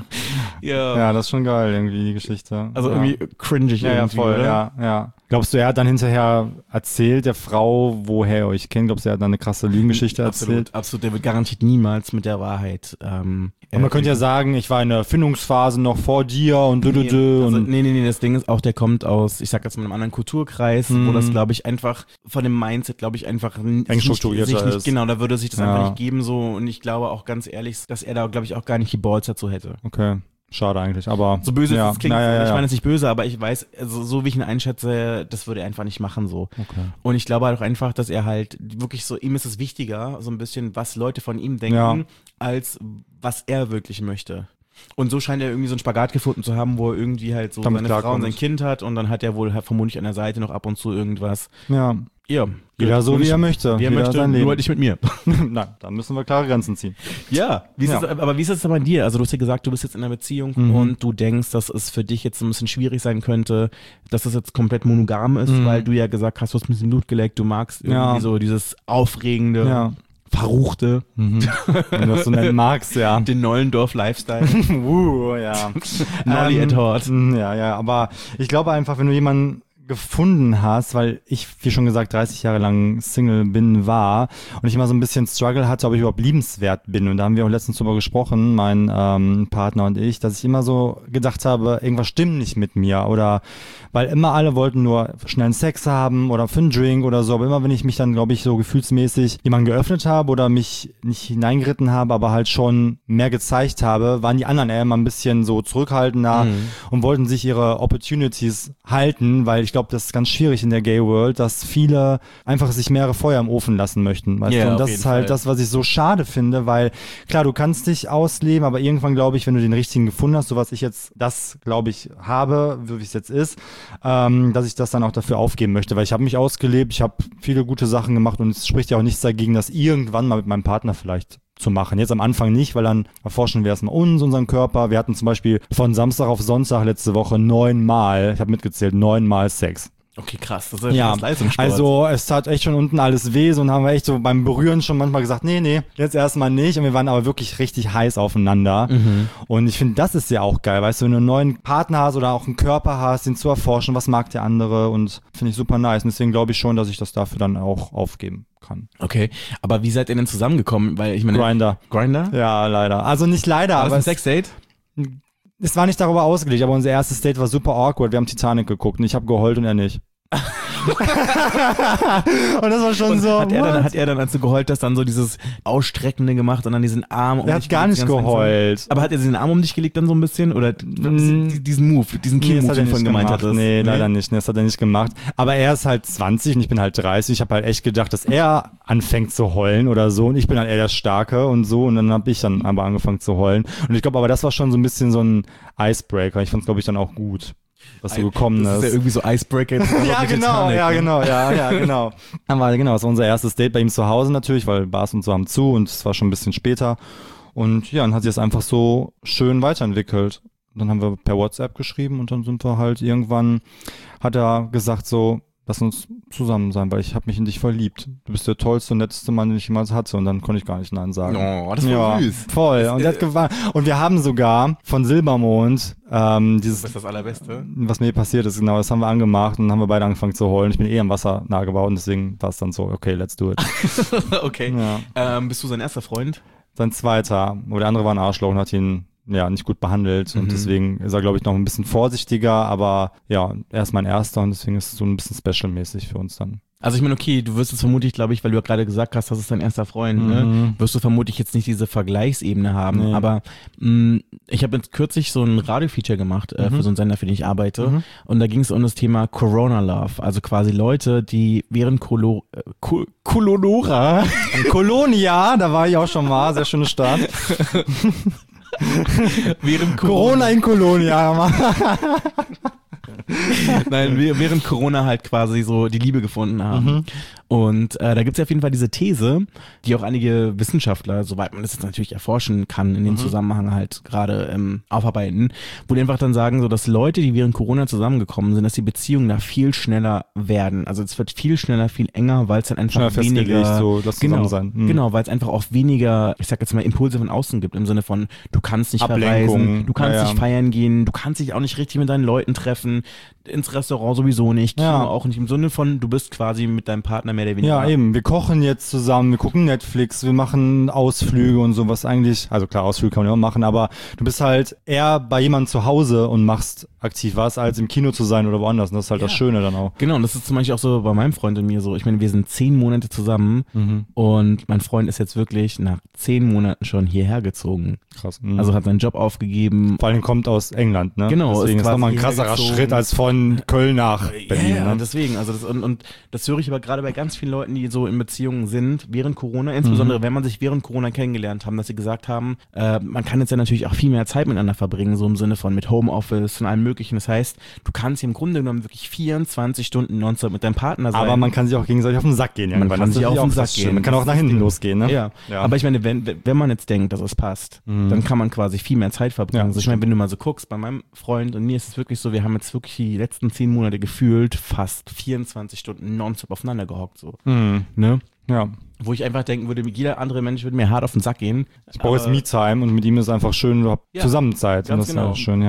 ja. Ja, das ist schon geil, irgendwie, die Geschichte. Also ja. irgendwie cringig Ja, ja, irgendwie, voll, oder? ja, ja. Glaubst du, er hat dann hinterher erzählt, der Frau, woher ihr euch kennt? Glaubst du, er hat dann eine krasse Lügengeschichte erzählt? Absolut, absolut. Der wird garantiert niemals mit der Wahrheit. Ähm, Und man könnte ja sagen, ich war in der Erfindungsphase noch vor dir und dü, dü, Nee, dü also, und nee, nee, nee, das Ding ist auch, der kommt aus, ich sag jetzt mal, einem anderen Kulturkreis, wo Mhm. das, glaube ich, einfach von dem Mindset, glaube ich, einfach n- Eng sich strukturierter sich nicht, ist. genau, da würde sich das Ja. einfach nicht geben so und ich glaube auch ganz ehrlich, dass er da, glaube ich, auch gar nicht die Balls dazu hätte. okay, schade eigentlich, aber So böse ja, es klingt, ja, ja, ja. ich meine es ist nicht böse, aber ich weiß, also so wie ich ihn einschätze, das würde er einfach nicht machen so. Okay. Und ich glaube halt auch einfach, dass er halt wirklich so, ihm ist es wichtiger, so ein bisschen, was Leute von ihm denken, Ja. als was er wirklich möchte. Und so scheint er irgendwie so einen Spagat gefunden zu haben, wo er irgendwie halt so Damit seine Frau und klarkommt. sein Kind hat und dann hat er wohl halt vermutlich an der Seite noch ab und zu irgendwas. Ja, Ja. jeder so, wie er möchte. Wie er Jeder möchte, sein Leben. nur halt nicht mit mir. Nein, dann müssen wir klare Grenzen ziehen. Ja. Wie ist Ja. Es, aber wie ist es denn bei dir? Also du hast ja gesagt, du bist jetzt in einer Beziehung Mhm. und du denkst, dass es für dich jetzt ein bisschen schwierig sein könnte, dass das jetzt komplett monogam ist, Mhm. weil du ja gesagt hast, du hast ein bisschen Blut geleckt, du magst irgendwie Ja. so dieses aufregende, Ja. verruchte, Mhm. Wenn du das so nennen magst, ja. den Nollendorf-Lifestyle. uh, ja. Nolly Ähm, at heart. Ja, ja, aber ich glaube einfach, wenn du jemanden gefunden hast, weil ich, wie schon gesagt, dreißig Jahre lang Single bin, war und ich immer so ein bisschen Struggle hatte, ob ich überhaupt liebenswert bin. Und da haben wir auch letztens drüber gesprochen, mein ähm, Partner und ich, dass ich immer so gedacht habe, irgendwas stimmt nicht mit mir oder weil immer alle wollten nur schnellen Sex haben oder für einen Drink oder so, aber immer wenn ich mich dann, glaube ich, so gefühlsmäßig jemanden geöffnet habe oder mich nicht hineingeritten habe, aber halt schon mehr gezeigt habe, waren die anderen eher immer ein bisschen so zurückhaltender mhm. und wollten sich ihre Opportunities halten, weil ich Ich glaube, das ist ganz schwierig in der Gay World, dass viele einfach sich mehrere Feuer im Ofen lassen möchten. Weißt yeah, du? Und das ist halt Fall. das, was ich so schade finde, weil klar, du kannst dich ausleben, aber irgendwann glaube ich, wenn du den richtigen gefunden hast, so was ich jetzt, das glaube ich habe, wie es jetzt ist, ähm, dass ich das dann auch dafür aufgeben möchte, weil ich habe mich ausgelebt, ich habe viele gute Sachen gemacht und es spricht ja auch nichts dagegen, das irgendwann mal mit meinem Partner vielleicht zu machen. Jetzt am Anfang nicht, weil dann erforschen wir erstmal uns, unseren Körper. Wir hatten zum Beispiel von Samstag auf Sonntag letzte Woche neunmal, ich habe mitgezählt, neunmal Sex. Okay, krass. Das ist ja, ja schon Leistungssport. Also es tat echt schon unten alles weh, so, und haben wir echt so beim Berühren schon manchmal gesagt, nee, nee, jetzt erstmal nicht. Und wir waren aber wirklich richtig heiß aufeinander. Mhm. Und ich finde, das ist ja auch geil, weißt du, wenn du einen neuen Partner hast oder auch einen Körper hast, den zu erforschen, was mag der andere, und finde ich super nice. Und deswegen glaube ich schon, dass ich das dafür dann auch aufgeben kann. Okay, aber wie seid ihr denn zusammengekommen? Weil ich meine, Grindr. Grindr? Ja, leider. Also nicht leider, war aber das ein Sexdate? Es war nicht darüber ausgelegt, aber unser erstes Date war super awkward. Wir haben Titanic geguckt und ich habe geheult und er nicht. Und das war schon und so. Hat er, dann, hat er dann, als du geheult hast, dann so dieses Ausstreckende gemacht und dann diesen Arm um er dich hat gar nicht geheult. Langsam. Aber hat er den Arm um dich gelegt dann so ein bisschen? Oder mm. diesen Move, diesen Key-Move, nee, den du vorhin gemeint gemacht. hattest? Nee, nee, leider nicht. Nee, das hat er nicht gemacht. Aber er ist halt zwanzig und ich bin halt dreißig. Ich habe halt echt gedacht, dass er anfängt zu heulen oder so. Und ich bin halt eher der Starke und so. Und dann habe ich dann aber angefangen zu heulen. Und ich glaube, aber das war schon so ein bisschen so ein Icebreaker. Ich fand es, glaube ich, dann auch gut, was so gekommen das ist. Das ist ja irgendwie so Icebreaker. ja, genau, Titanic, ja, ne? genau, ja, ja, genau. Dann war, genau, das war unser erstes Date bei ihm zu Hause natürlich, weil Bars und so haben zu und es war schon ein bisschen später. Und ja, dann hat sich das einfach so schön weiterentwickelt. Dann haben wir per WhatsApp geschrieben und dann sind wir halt irgendwann, hat er gesagt so, lass uns zusammen sein, weil ich habe mich in dich verliebt. Du bist der tollste und netteste Mann, den ich jemals hatte. Und dann konnte ich gar nicht Nein sagen. Oh, das war ja, süß. Voll. Und, der hat gewa- und wir haben sogar von Silbermond ähm, dieses, das ist das Allerbeste. Was mir passiert ist, genau, das haben wir angemacht und dann haben wir beide angefangen zu heulen. Ich bin eh am Wasser nah gebaut und deswegen war es dann so, okay, let's do it. Okay. Ja. Ähm, bist du sein erster Freund? Sein zweiter. Aber der andere war ein Arschloch und hat ihn ja nicht gut behandelt. Mhm. Und deswegen ist er, glaube ich, noch ein bisschen vorsichtiger. Aber ja, er ist mein erster und deswegen ist es so ein bisschen special-mäßig für uns dann. Also ich meine, okay, du wirst es vermutlich, glaube ich, weil du ja gerade gesagt hast, das ist dein erster Freund, mhm. ne? Wirst du vermutlich jetzt nicht diese Vergleichsebene haben. Nee. Aber mh, ich habe jetzt kürzlich so ein Radio-Feature gemacht äh, mhm. für so einen Sender, für den ich arbeite. Mhm. Und da ging es um das Thema Corona Love. Also quasi Leute, die während Kolo äh, Ko- Kolonora Kolonia, da war ich auch schon mal, sehr schöne Stadt. während Corona, Corona in Kolonia. Nein, während Corona halt quasi so die Liebe gefunden haben. Mhm. Und äh, da gibt es ja auf jeden Fall diese These, die auch einige Wissenschaftler, soweit man das jetzt natürlich erforschen kann, in dem mhm. Zusammenhang halt gerade ähm, aufarbeiten, wo die einfach dann sagen, so dass Leute, die während Corona zusammengekommen sind, dass die Beziehungen da viel schneller werden. Also es wird viel schneller, viel enger, weil es dann einfach schneller weniger, so, das genau, sein. Mhm. genau, weil es einfach auch weniger, ich sag jetzt mal, Impulse von außen gibt, im Sinne von, du kannst nicht Ablenkung. verreisen, du kannst ja, ja. nicht feiern gehen, du kannst dich auch nicht richtig mit deinen Leuten treffen, ins Restaurant sowieso nicht, Kino ja. auch nicht, im Sinne von, du bist quasi mit deinem Partner mehr oder weniger. Ja, eben, wir kochen jetzt zusammen, wir gucken Netflix, wir machen Ausflüge und sowas eigentlich, also klar, Ausflüge kann man ja auch machen, aber du bist halt eher bei jemandem zu Hause und machst aktiv was, als im Kino zu sein oder woanders, und das ist halt ja. das Schöne dann auch. Genau, und das ist zum Beispiel auch so bei meinem Freund und mir so, ich meine, wir sind zehn Monate zusammen mhm. und mein Freund ist jetzt wirklich nach zehn Monaten schon hierher gezogen. Krass. Mhm. Also hat seinen Job aufgegeben. Vor allem kommt aus England, ne? Genau. Deswegen ist, ist nochmal ein krasserer Schritt als von Köln nach Berlin. Ja, ne? deswegen, also das, und, und das höre ich aber gerade bei ganz vielen Leuten, die so in Beziehungen sind, während Corona, insbesondere mhm. wenn man sich während Corona kennengelernt haben, dass sie gesagt haben, äh, man kann jetzt ja natürlich auch viel mehr Zeit miteinander verbringen, so im Sinne von mit Homeoffice und allem möglichen. Das heißt, du kannst im Grunde genommen wirklich vierundzwanzig Stunden nonstop mit deinem Partner sein. Aber man kann sich auch gegenseitig auf den Sack gehen. Man kann sich auch auf den Sack gehen. Man kann auch nach hinten losgehen, ne? Ja. ja. Aber ich meine, wenn, wenn man jetzt denkt, dass es passt, mhm. dann kann man quasi viel mehr Zeit verbringen. Ja, also ich meine, wenn du mal so guckst, bei meinem Freund und mir ist es wirklich so, wir haben jetzt wirklich die letzten zehn Monate gefühlt fast vierundzwanzig Stunden nonstop aufeinander gehockt, so. Mhm. Ne? Ja. Wo ich einfach denken würde, jeder andere Mensch würde mir hart auf den Sack gehen. Ich brauche jetzt Me-Time und mit ihm ist einfach schön, du habt ja, Zusammenzeit. Und das genau. ist halt schön, ja.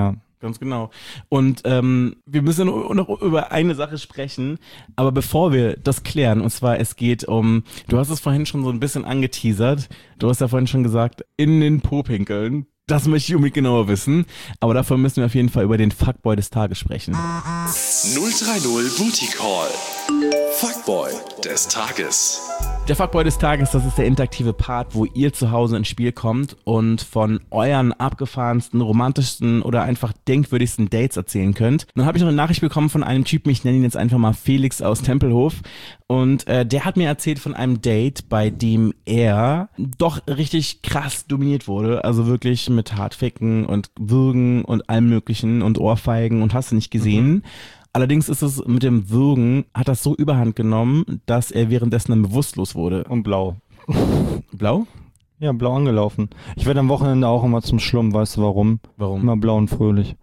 Ganz genau. Und ähm, wir müssen noch über eine Sache sprechen, aber bevor wir das klären, und zwar es geht um, du hast es vorhin schon so ein bisschen angeteasert, du hast ja vorhin schon gesagt, in den Po pinkeln. Das möchte ich unbedingt genauer wissen, aber davon müssen wir auf jeden Fall über den Fuckboy des Tages sprechen. null drei null Booty Call. Fuckboy des Tages. Der Fuckboy des Tages, das ist der interaktive Part, wo ihr zu Hause ins Spiel kommt und von euren abgefahrensten, romantischsten oder einfach denkwürdigsten Dates erzählen könnt. Dann habe ich noch eine Nachricht bekommen von einem Typen, ich nenne ihn jetzt einfach mal Felix aus Tempelhof. Und äh, der hat mir erzählt von einem Date, bei dem er doch richtig krass dominiert wurde. Also wirklich mit Hartficken und Würgen und allem möglichen und Ohrfeigen und hast du nicht gesehen. Mhm. Allerdings ist es mit dem Würgen, hat das so überhand genommen, dass er währenddessen dann bewusstlos wurde. Und blau. Blau? Ja, blau angelaufen. Ich werde am Wochenende auch immer zum Schlummen, weißt du warum? Warum? Immer blau und fröhlich.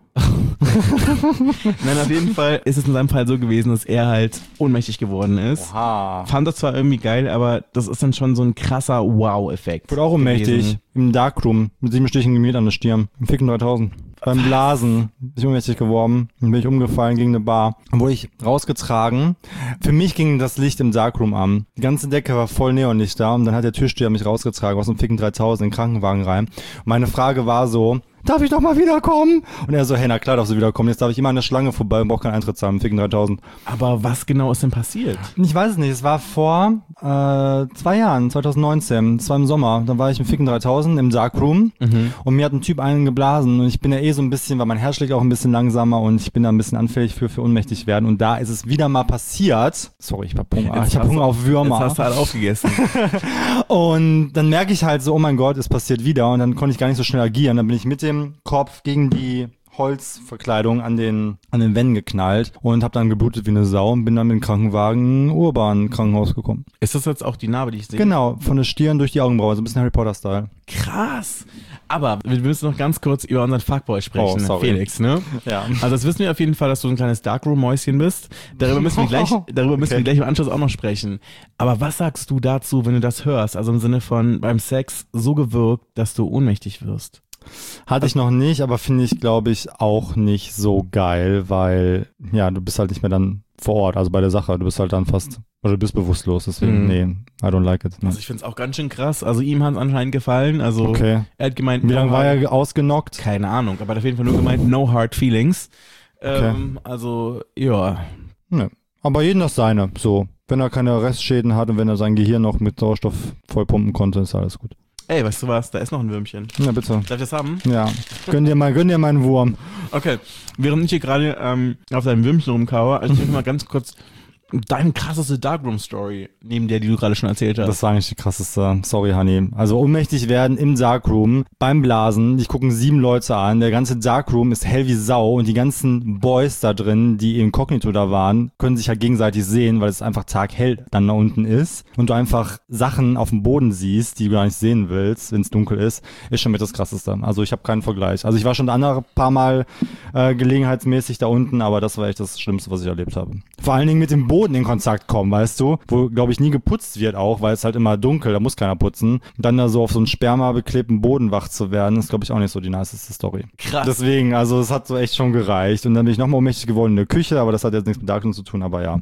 Nein, auf jeden Fall ist es in seinem Fall so gewesen, dass er halt ohnmächtig geworden ist. Oha. Fand das zwar irgendwie geil, aber das ist dann schon so ein krasser Wow-Effekt. Wurde auch ohnmächtig. Im Darkroom. Mit sieben Stichen Gemüt an der Stirn. Im Ficken dreitausend. Beim Blasen bin ich ohnmächtig geworden. Dann bin ich umgefallen gegen eine Bar. Dann wurde ich rausgetragen. Für mich ging das Licht im Darkroom an. Die ganze Decke war voll Neonlicht da. Und dann hat der Türsteher mich rausgetragen aus dem Ficken dreitausend in den Krankenwagen rein. Und meine Frage war so, darf ich noch mal wiederkommen? Und er so, hey, na klar darfst du wiederkommen. Jetzt darf ich immer an der Schlange vorbei und brauche keinen Eintritt zahlen. Ficken dreitausend. Aber was genau ist denn passiert? Ich weiß es nicht. Es war vor äh, zwei Jahren, zwanzig neunzehn. Es war im Sommer. Da war ich im Ficken dreitausend im Darkroom. Mhm. Und mir hat ein Typ einen geblasen. Und ich bin ja eh so ein bisschen, weil mein Herz schlägt auch ein bisschen langsamer. Und ich bin da ein bisschen anfällig für, für ohnmächtig werden. Und da ist es wieder mal passiert. Sorry, ich hab Hunger. Ich hab Hunger auf Würmer. Jetzt hast du halt aufgegessen. Und dann merke ich halt so, oh mein Gott, es passiert wieder. Und dann konnte ich gar nicht so schnell agieren. Dann bin ich mit dem Kopf gegen die Holzverkleidung an den an den Wänden geknallt und habe dann geblutet wie eine Sau und bin dann mit dem Krankenwagen urban Krankenhaus gekommen. Ist das jetzt auch die Narbe, die ich sehe? Genau, von der Stirn durch die Augenbraue, so ein bisschen Harry Potter-Style. Krass. Aber wir müssen noch ganz kurz über unseren Fuckboy sprechen, oh, sorry. Felix, ne? Ja. Also das wissen wir auf jeden Fall, dass du ein kleines Darkroom-Mäuschen bist. Darüber müssen wir gleich, darüber müssen okay. wir gleich im Anschluss auch noch sprechen. Aber was sagst du dazu, wenn du das hörst? Also im Sinne von beim Sex so gewirkt, dass du ohnmächtig wirst? Hatte ich noch nicht, aber finde ich, glaube ich, auch nicht so geil, weil, ja, du bist halt nicht mehr dann vor Ort, also bei der Sache, du bist halt dann fast, oder du bist bewusstlos, deswegen, mm. nee, I don't like it. Ne. Also ich finde es auch ganz schön krass, also ihm hat es anscheinend gefallen, also okay. Er hat gemeint, wie no lange war er ausgenockt? Keine Ahnung, aber er hat auf jeden Fall nur gemeint, no hard feelings, okay. ähm, also, ja. Ne. Aber jeden das seine, so, wenn er keine Restschäden hat und wenn er sein Gehirn noch mit Sauerstoff vollpumpen konnte, ist alles gut. Ey, weißt du was? Da ist noch ein Würmchen. Ja, bitte. Darf ich das haben? Ja. Gönn dir mal, gönn dir mal einen Wurm. Okay. Während ich hier gerade ähm, auf deinem Würmchen rumkaue, also ich mal ganz kurz deine krasseste Darkroom-Story neben der, die du gerade schon erzählt hast. Das war eigentlich die krasseste. Sorry, Honey. Also ohnmächtig werden im Darkroom beim Blasen. Dich gucken sieben Leute an. Der ganze Darkroom ist hell wie Sau und die ganzen Boys da drin, die inkognito da waren, können sich halt gegenseitig sehen, weil es einfach taghell dann da unten ist und du einfach Sachen auf dem Boden siehst, die du gar nicht sehen willst, wenn es dunkel ist, ist schon mit das Krasseste. Also ich habe keinen Vergleich. Also ich war schon andere paar Mal äh, gelegenheitsmäßig da unten, aber das war echt das Schlimmste, was ich erlebt habe. Vor allen Dingen mit dem Boden in Kontakt kommen, weißt du, wo, glaube ich, nie geputzt wird auch, weil es halt immer dunkel, da muss keiner putzen. Und dann da so auf so einen Sperma beklebten Boden wach zu werden, ist, glaube ich, auch nicht so die niceste Story. Krass. Deswegen, also es hat so echt schon gereicht. Und dann bin ich nochmal ohnmächtig geworden in der Küche, aber das hat jetzt nichts mit Darkroom zu tun, aber ja.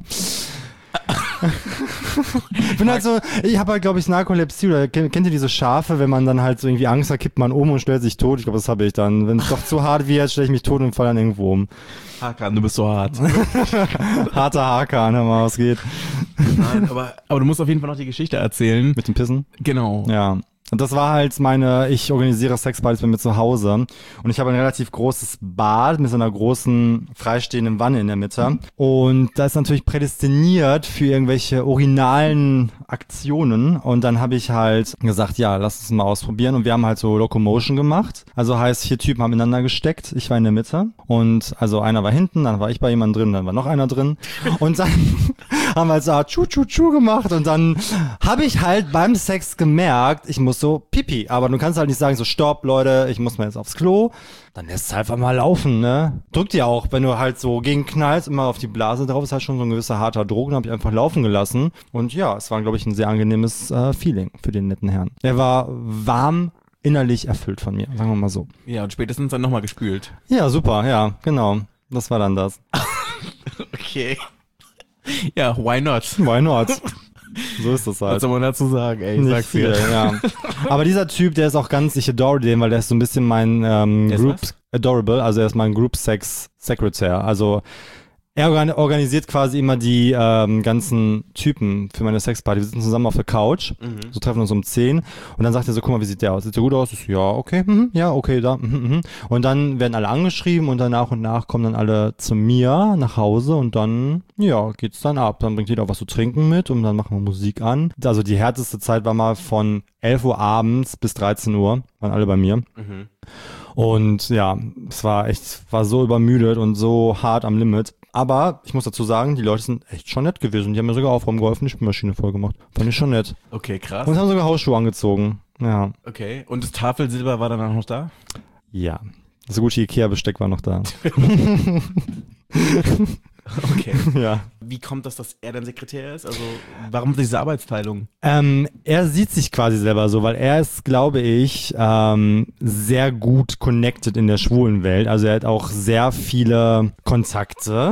Ich bin halt so, ich habe halt, glaube ich, Narkolepsie, oder kennt, kennt ihr diese Schafe, wenn man dann halt so irgendwie Angst hat, kippt man um und stellt sich tot? Ich glaube, das habe ich dann. Wenn es doch zu hart wird, stelle ich mich tot und falle dann irgendwo um. Hakan, du bist so hart. Harter Hakan, hör mal, was geht. Nein, aber, aber du musst auf jeden Fall noch die Geschichte erzählen. Mit dem Pissen? Genau. Ja. Und das war halt meine, ich organisiere Sexpartys bei mir zu Hause und ich habe ein relativ großes Bad mit so einer großen freistehenden Wanne in der Mitte und da ist natürlich prädestiniert für irgendwelche urinalen Aktionen und dann habe ich halt gesagt, ja, lass uns mal ausprobieren und wir haben halt so Locomotion gemacht, also heißt, vier Typen haben ineinander gesteckt, ich war in der Mitte und also einer war hinten, dann war ich bei jemandem drin, dann war noch einer drin und dann haben wir halt so tschu tschu tschu gemacht und dann habe ich halt beim Sex gemerkt, ich muss so Pipi, aber du kannst halt nicht sagen so, stopp Leute, ich muss mal jetzt aufs Klo, dann lässt es einfach mal laufen, ne? Drückt ja auch, wenn du halt so gegenknallst, immer auf die Blase drauf, ist halt schon so ein gewisser harter Druck, dann habe ich einfach laufen gelassen und ja, es war, glaube ich, ein sehr angenehmes äh, Feeling für den netten Herrn. Er war warm, innerlich erfüllt von mir, sagen wir mal so. Ja, und spätestens dann nochmal gespült. Ja, super, ja, genau. Das war dann das. Okay. Ja, why not? Why not? So ist das halt. Was soll man dazu sagen, ey? Ich Nicht sag's viel, dir. ja. Aber dieser Typ, der ist auch ganz, ich adore den, weil der ist so ein bisschen mein ähm, Der ist Group, was? adorable, also er ist mein Group Sex Secretary. Also er organ- organisiert quasi immer die ähm, ganzen Typen für meine Sexparty. Wir sitzen zusammen auf der Couch, Mhm. so treffen uns um zehn und dann sagt er so, guck mal, wie sieht der aus? Sieht der gut aus? Ich so, ja, okay, mhm, ja, okay, da, mhm, mhm. Und dann werden alle angeschrieben und dann nach und nach kommen dann alle zu mir nach Hause und dann, ja, geht's dann ab. Dann bringt jeder auch was zu trinken mit und dann machen wir Musik an. Also die härteste Zeit war mal von elf Uhr abends bis dreizehn Uhr, waren alle bei mir. Mhm. Und ja, es war echt, war so übermüdet und so hart am Limit. Aber ich muss dazu sagen, die Leute sind echt schon nett gewesen. Die haben mir sogar aufräumen geholfen, die Spülmaschine voll gemacht. Fand ich schon nett. Okay, krass. Und haben sogar Hausschuhe angezogen. Ja. Okay, und das Tafelsilber war dann auch noch da? Ja. Das gute Ikea-Besteck war noch da. Okay. Ja. Wie kommt das, dass er dein Sekretär ist? Also, warum diese Arbeitsteilung? Ähm, er sieht sich quasi selber so, weil er ist, glaube ich, ähm, sehr gut connected in der schwulen Welt. Also er hat auch sehr viele Kontakte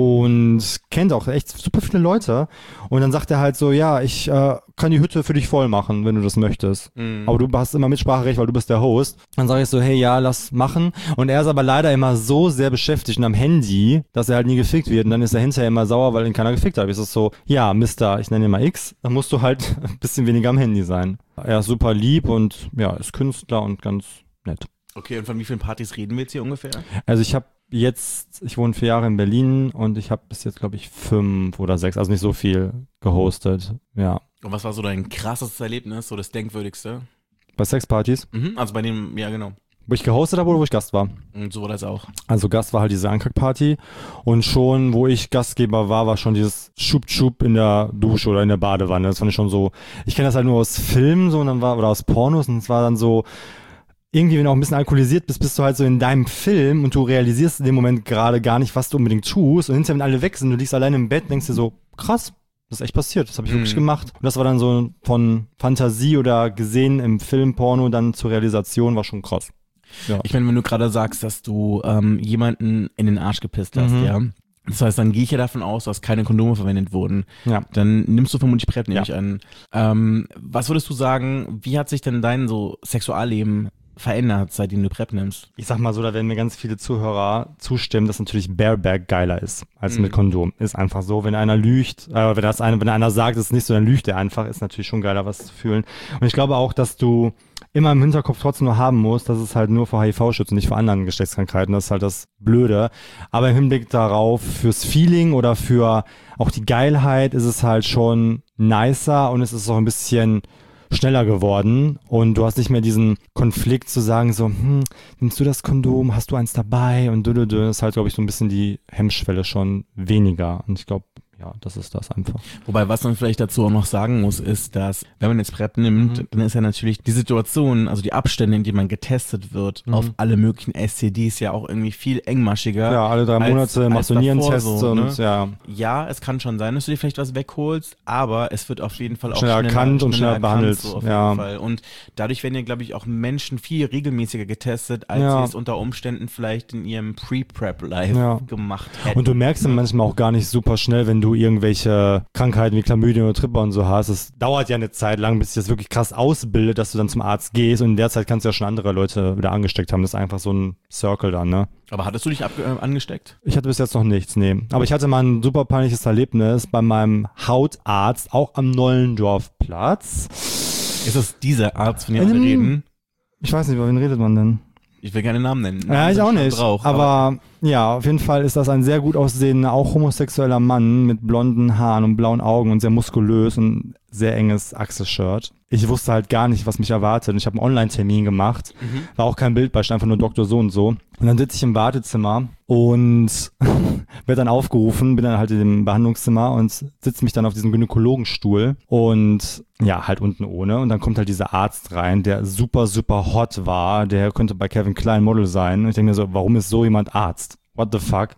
und kennt auch echt super viele Leute. Und dann sagt er halt so, ja, ich äh, kann die Hütte für dich voll machen, wenn du das möchtest. Mhm. Aber du hast immer Mitspracherecht, weil du bist der Host. Dann sage ich so, hey, ja, lass machen. Und er ist aber leider immer so sehr beschäftigt und am Handy, dass er halt nie gefickt wird. Und dann ist er hinterher immer sauer, weil ihn keiner gefickt hat. Ich so, so, ja, Mister, ich nenne ihn mal X, dann musst du halt ein bisschen weniger am Handy sein. Er ist super lieb und ja, ist Künstler und ganz nett. Okay, und von wie vielen Partys reden wir jetzt hier ungefähr? Also ich habe jetzt, ich wohne vier Jahre in Berlin und ich habe bis jetzt, glaube ich, fünf oder sechs, also nicht so viel gehostet, ja. Und was war so dein krassestes Erlebnis, so das denkwürdigste? Bei Sexpartys, Mhm, also bei dem, ja genau. wo ich gehostet habe oder wo ich Gast war. Und so war das auch. Also Gast war halt diese Ankack-Party und schon, wo ich Gastgeber war, war schon dieses Schub-Schub in der Dusche oder in der Badewanne. Das fand ich schon so, ich kenne das halt nur aus Filmen so und dann war, oder aus Pornos und es war dann so, irgendwie, wenn du auch ein bisschen alkoholisiert bist, bist du halt so in deinem Film und du realisierst in dem Moment gerade gar nicht, was du unbedingt tust und hinterher, wenn alle weg sind, du liegst alleine im Bett, denkst dir so, krass, das ist echt passiert, das habe ich Mhm. wirklich gemacht. Und das war dann so von Fantasie oder gesehen im Film, Porno, dann zur Realisation, war schon krass. Ja. Ich meine, wenn du gerade sagst, dass du ähm, jemanden in den Arsch gepisst hast, Mhm. ja. Das heißt, dann gehe ich ja davon aus, dass keine Kondome verwendet wurden. Ja. Dann nimmst du vermutlich PrEP, nehme Ja. ich an. Ähm, was würdest du sagen, wie hat sich denn dein so Sexualleben verändert, seitdem du PrEP nimmst? Ich sag mal so, da werden mir ganz viele Zuhörer zustimmen, dass natürlich Bareback geiler ist als Mhm. mit Kondom. Ist einfach so, wenn einer lügt, äh, wenn das eine, wenn einer sagt, es ist nicht so, dann lügt er einfach, ist natürlich schon geiler, was zu fühlen. Und ich glaube auch, dass du immer im Hinterkopf trotzdem nur haben musst, dass es halt nur vor H I V schützt und nicht vor anderen Geschlechtskrankheiten. Das ist halt das Blöde. Aber im Hinblick darauf, fürs Feeling oder für auch die Geilheit ist es halt schon nicer und es ist auch ein bisschen schneller geworden und du hast nicht mehr diesen Konflikt zu sagen so, hm, nimmst du das Kondom, hast du eins dabei und du, du, du. Das ist halt, glaube ich, so ein bisschen die Hemmschwelle schon weniger und ich glaube, ja, das ist das einfach. Wobei, was man vielleicht dazu auch noch sagen muss, ist, dass, wenn man jetzt PrEP nimmt, Mhm. dann ist ja natürlich die Situation, also die Abstände, in denen man getestet wird, Mhm. auf alle möglichen S T Ds ja auch irgendwie viel engmaschiger. Ja, alle drei als- Monate als machst du Nierentests davor so, und ne? ja, Ja, es kann schon sein, dass du dir vielleicht was wegholst, aber es wird auf jeden Fall auch Schneller erkannt und schneller erkannt, behandelt, so auf ja. jeden Fall. Und dadurch werden ja, glaube ich, auch Menschen viel regelmäßiger getestet, als Ja. sie es unter Umständen vielleicht in ihrem Pre-Prep-Life Ja. gemacht hätten. und du merkst dann manchmal auch gar nicht super schnell, wenn du irgendwelche Krankheiten wie Chlamydien oder Tripper und so hast. Es dauert ja eine Zeit lang, bis sich das wirklich krass ausbildet, dass du dann zum Arzt gehst und in der Zeit kannst du ja schon andere Leute wieder angesteckt haben. Das ist einfach so ein Circle dann, ne? Aber hattest du dich abge- äh, angesteckt? Ich hatte bis jetzt noch nichts, nee. Aber ich hatte mal ein super peinliches Erlebnis bei meinem Hautarzt, auch am Nollendorfplatz. Ist das dieser Arzt, von dem alle Ähm, reden? Ich weiß nicht, über wen redet man denn? Ich will keine Namen nennen. Ja, ich Namen auch sind schon nicht. Brauch, aber ja, auf jeden Fall ist das ein sehr gut aussehender, auch homosexueller Mann mit blonden Haaren und blauen Augen und sehr muskulös und sehr enges Achselshirt. Ich wusste halt gar nicht, was mich erwartet. Und ich habe einen Online-Termin gemacht. Mhm. War auch kein Bild bei, stand einfach nur Doktor so und so. Und dann sitze ich im Wartezimmer und werde dann aufgerufen, bin dann halt in dem Behandlungszimmer und sitze mich dann auf diesem Gynäkologenstuhl und ja, halt unten ohne. Und dann kommt halt dieser Arzt rein, der super, super hot war. Der könnte bei Kevin Klein Model sein. Und ich denke mir so, warum ist so jemand Arzt? What the fuck?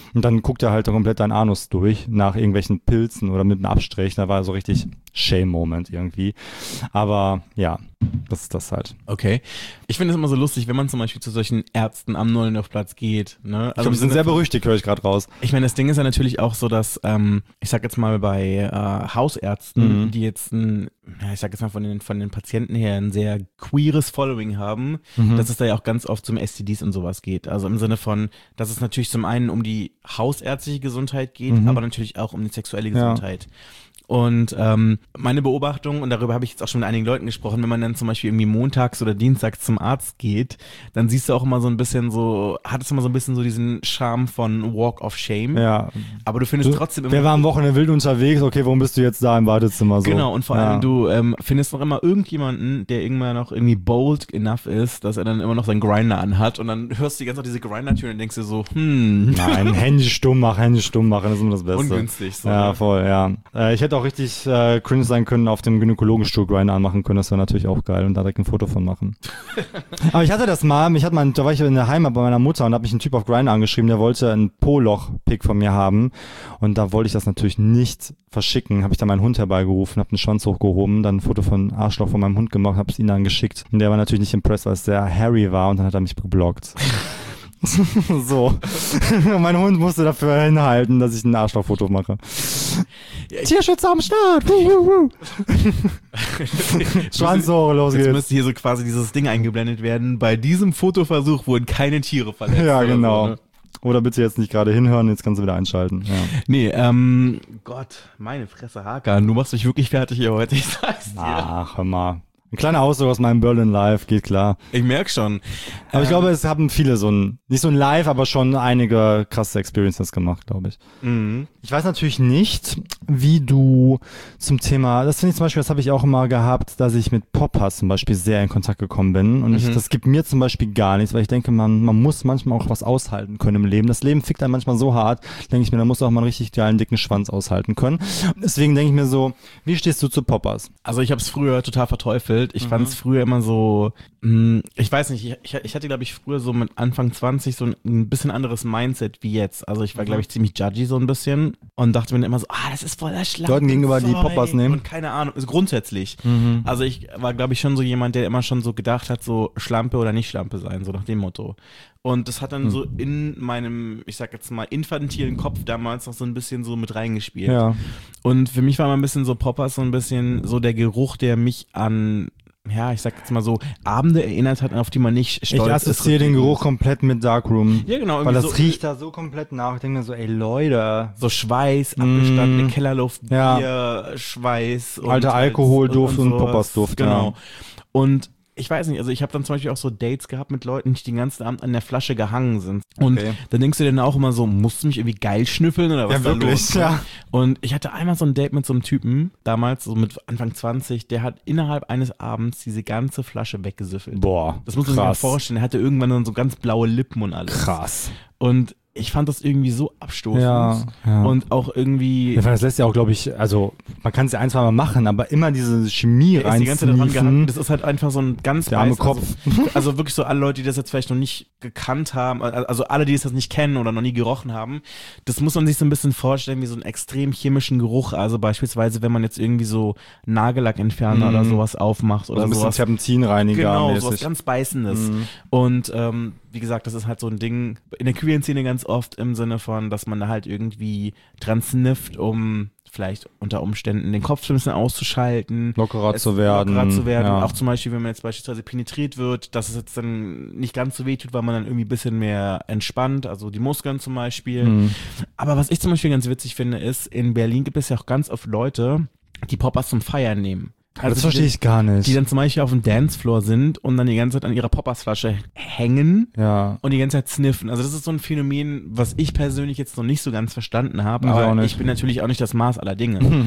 Und dann guckt er halt komplett dein Anus durch nach irgendwelchen Pilzen oder mit einem Abstrich. Da war so richtig Shame-Moment irgendwie. Aber ja, das ist das halt. Okay. Ich finde es immer so lustig, wenn man zum Beispiel zu solchen Ärzten am Nollendorfplatz geht. Ne? Also ich glaube, die sind sehr berüchtigt, höre ich gerade raus. Ich meine, das Ding ist ja natürlich auch so, dass, ähm, ich sag jetzt mal bei äh, Hausärzten, mhm. die jetzt ein, ja, ich sag jetzt mal von den, von den Patienten her ein sehr queeres Following haben, mhm. dass es da ja auch ganz oft zum S T Ds und sowas geht. Also im Sinne von, dass es natürlich zum einen um die hausärztliche Gesundheit geht, mhm. aber natürlich auch um die sexuelle Gesundheit. Ja. Und ähm, meine Beobachtung, und darüber habe ich jetzt auch schon mit einigen Leuten gesprochen, wenn man dann zum Beispiel irgendwie montags oder dienstags zum Arzt geht, dann siehst du auch immer so ein bisschen so, hat es immer so ein bisschen so diesen Charme von Walk of Shame. Ja. Aber du findest du, trotzdem immer... Wer war am Wochenende wild unterwegs? Okay, warum bist du jetzt da im Wartezimmer so? Genau, und vor allem ja. du ähm, findest noch immer irgendjemanden, der irgendwann noch irgendwie bold enough ist, dass er dann immer noch seinen Grinder anhat und dann hörst du die ganze Zeit diese Grinder-Tür und denkst dir so, hm... Nein, Handy stumm machen, Handy stumm machen, das ist immer das Beste. Ungünstig. So, ja, ne? voll, ja. Äh, ich hätte auch richtig äh, cringe sein können, auf dem Gynäkologenstuhl Grinder anmachen können, das wäre natürlich auch geil und da direkt ein Foto von machen. Aber ich hatte das mal, ich hatte mal, da war ich in der Heimat bei meiner Mutter und da hat mich ein Typ auf Grinder angeschrieben, der wollte ein Po-Loch-Pick von mir haben und da wollte ich das natürlich nicht verschicken, habe ich dann meinen Hund herbeigerufen, habe den Schwanz hochgehoben, dann ein Foto von Arschloch von meinem Hund gemacht, habe es ihm dann geschickt und der war natürlich nicht impressed, weil es sehr hairy war und dann hat er mich geblockt. So. Mein Hund musste dafür hinhalten, dass ich ein Arschlochfoto mache. Ja, Tierschützer am Start! Schwanzrohre, los geht's. Jetzt müsste hier so quasi dieses Ding eingeblendet werden. Bei diesem Fotoversuch wurden keine Tiere verletzt. Ja, genau. Oder, so, ne? Oder bitte jetzt nicht gerade hinhören, jetzt kannst du wieder einschalten. Ja. Nee, ähm, Gott, meine Fresse, Hakan, du machst mich wirklich fertig hier heute, ich sag's dir. Ach, hör mal. Ein kleiner Ausdruck aus meinem Berlin Live, geht klar. Ich merk schon. Aber ähm, ich glaube, es haben viele so ein, nicht so ein Live, aber schon einige krasse Experiences gemacht, glaube ich. Mhm. Ich weiß natürlich nicht, wie du zum Thema, das finde ich zum Beispiel, das habe ich auch immer gehabt, dass ich mit Poppers zum Beispiel sehr in Kontakt gekommen bin. Und mhm. ich, das gibt mir zum Beispiel gar nichts, weil ich denke, man, man muss manchmal auch was aushalten können im Leben. Das Leben fickt einem manchmal so hart, denke ich mir, da musst du auch mal einen richtig geilen, dicken Schwanz aushalten können. Deswegen denke ich mir so, wie stehst du zu Poppers? Also ich habe es früher total verteufelt. Ich mhm. fand es früher immer so, mh, ich weiß nicht, ich, ich hatte glaube ich früher so mit Anfang zwanzig so ein, ein bisschen anderes Mindset wie jetzt. Also ich war mhm. glaube ich ziemlich judgy so ein bisschen und dachte mir immer so, ah, das ist voll der Schlag. Leuten gegenüber, die Poppers nehmen? Und keine Ahnung, also grundsätzlich. Mhm. Also ich war glaube ich schon so jemand, der immer schon so gedacht hat, so Schlampe oder nicht Schlampe sein, so nach dem Motto. Und das hat dann mhm. so in meinem, ich sag jetzt mal, infantilen Kopf damals noch so ein bisschen so mit reingespielt. Ja. Und für mich war mal ein bisschen so Poppers so ein bisschen so der Geruch, der mich an, ja, ich sag jetzt mal so, Abende erinnert hat, auf die man nicht stolz ist. Ich assoziiere den Geruch komplett mit Darkroom. Ja, genau. Weil das so, riecht da so komplett nach. Ich denke mir so, ey Leute. So Schweiß, abgestandene mm. Kellerluft, ja. Bier, Schweiß. Und alter Alkoholduft und, und, und Poppersduft. Genau. Ja. Und ich weiß nicht, also ich habe dann zum Beispiel auch so Dates gehabt mit Leuten, die den ganzen Abend an der Flasche gehangen sind. Und okay. dann denkst du dir dann auch immer so, musst du mich irgendwie geil schnüffeln oder was ja, da wirklich, los? Ja. Und ich hatte einmal so ein Date mit so einem Typen, damals so mit Anfang zwanzig, der hat innerhalb eines Abends diese ganze Flasche weggesüffelt. Boah, das muss man sich mal vorstellen. Er hatte irgendwann dann so ganz blaue Lippen und alles. Krass. Und ich fand das irgendwie so abstoßend ja, ja. und auch irgendwie... Ja, das lässt ja auch, glaube ich, also man kann es ja ein, zwei Mal machen, aber immer diese Chemie rein. Die ganze Zeit daran gehangen. Das ist halt einfach so ein ganz der arme Kopf. Also, also wirklich so alle Leute, die das jetzt vielleicht noch nicht gekannt haben, also alle, die das jetzt nicht kennen oder noch nie gerochen haben, das muss man sich so ein bisschen vorstellen wie so einen extrem chemischen Geruch. Also beispielsweise, wenn man jetzt irgendwie so Nagellackentferner mm. oder sowas aufmacht oder also ein bisschen sowas. Terpentinreiniger. Genau, mäßig. sowas ganz Beißendes. Mm. Und ähm, wie gesagt, das ist halt so ein Ding in der queeren Szene ganz oft im Sinne von, dass man da halt irgendwie dran snifft, um vielleicht unter Umständen den Kopf ein bisschen auszuschalten. Lockerer zu werden. Lockerer zu werden. Ja. Auch zum Beispiel, wenn man jetzt beispielsweise penetriert wird, dass es jetzt dann nicht ganz so weh tut, weil man dann irgendwie ein bisschen mehr entspannt, also die Muskeln zum Beispiel. Mhm. Aber was ich zum Beispiel ganz witzig finde, ist, in Berlin gibt es ja auch ganz oft Leute, die Poppers zum Feiern nehmen. Also das verstehe ich gar nicht. Die dann zum Beispiel auf dem Dancefloor sind und dann die ganze Zeit an ihrer Poppersflasche hängen ja. und die ganze Zeit sniffen. Also das ist so ein Phänomen, was ich persönlich jetzt noch nicht so ganz verstanden habe, ich aber auch nicht. ich bin natürlich auch nicht das Maß aller Dinge.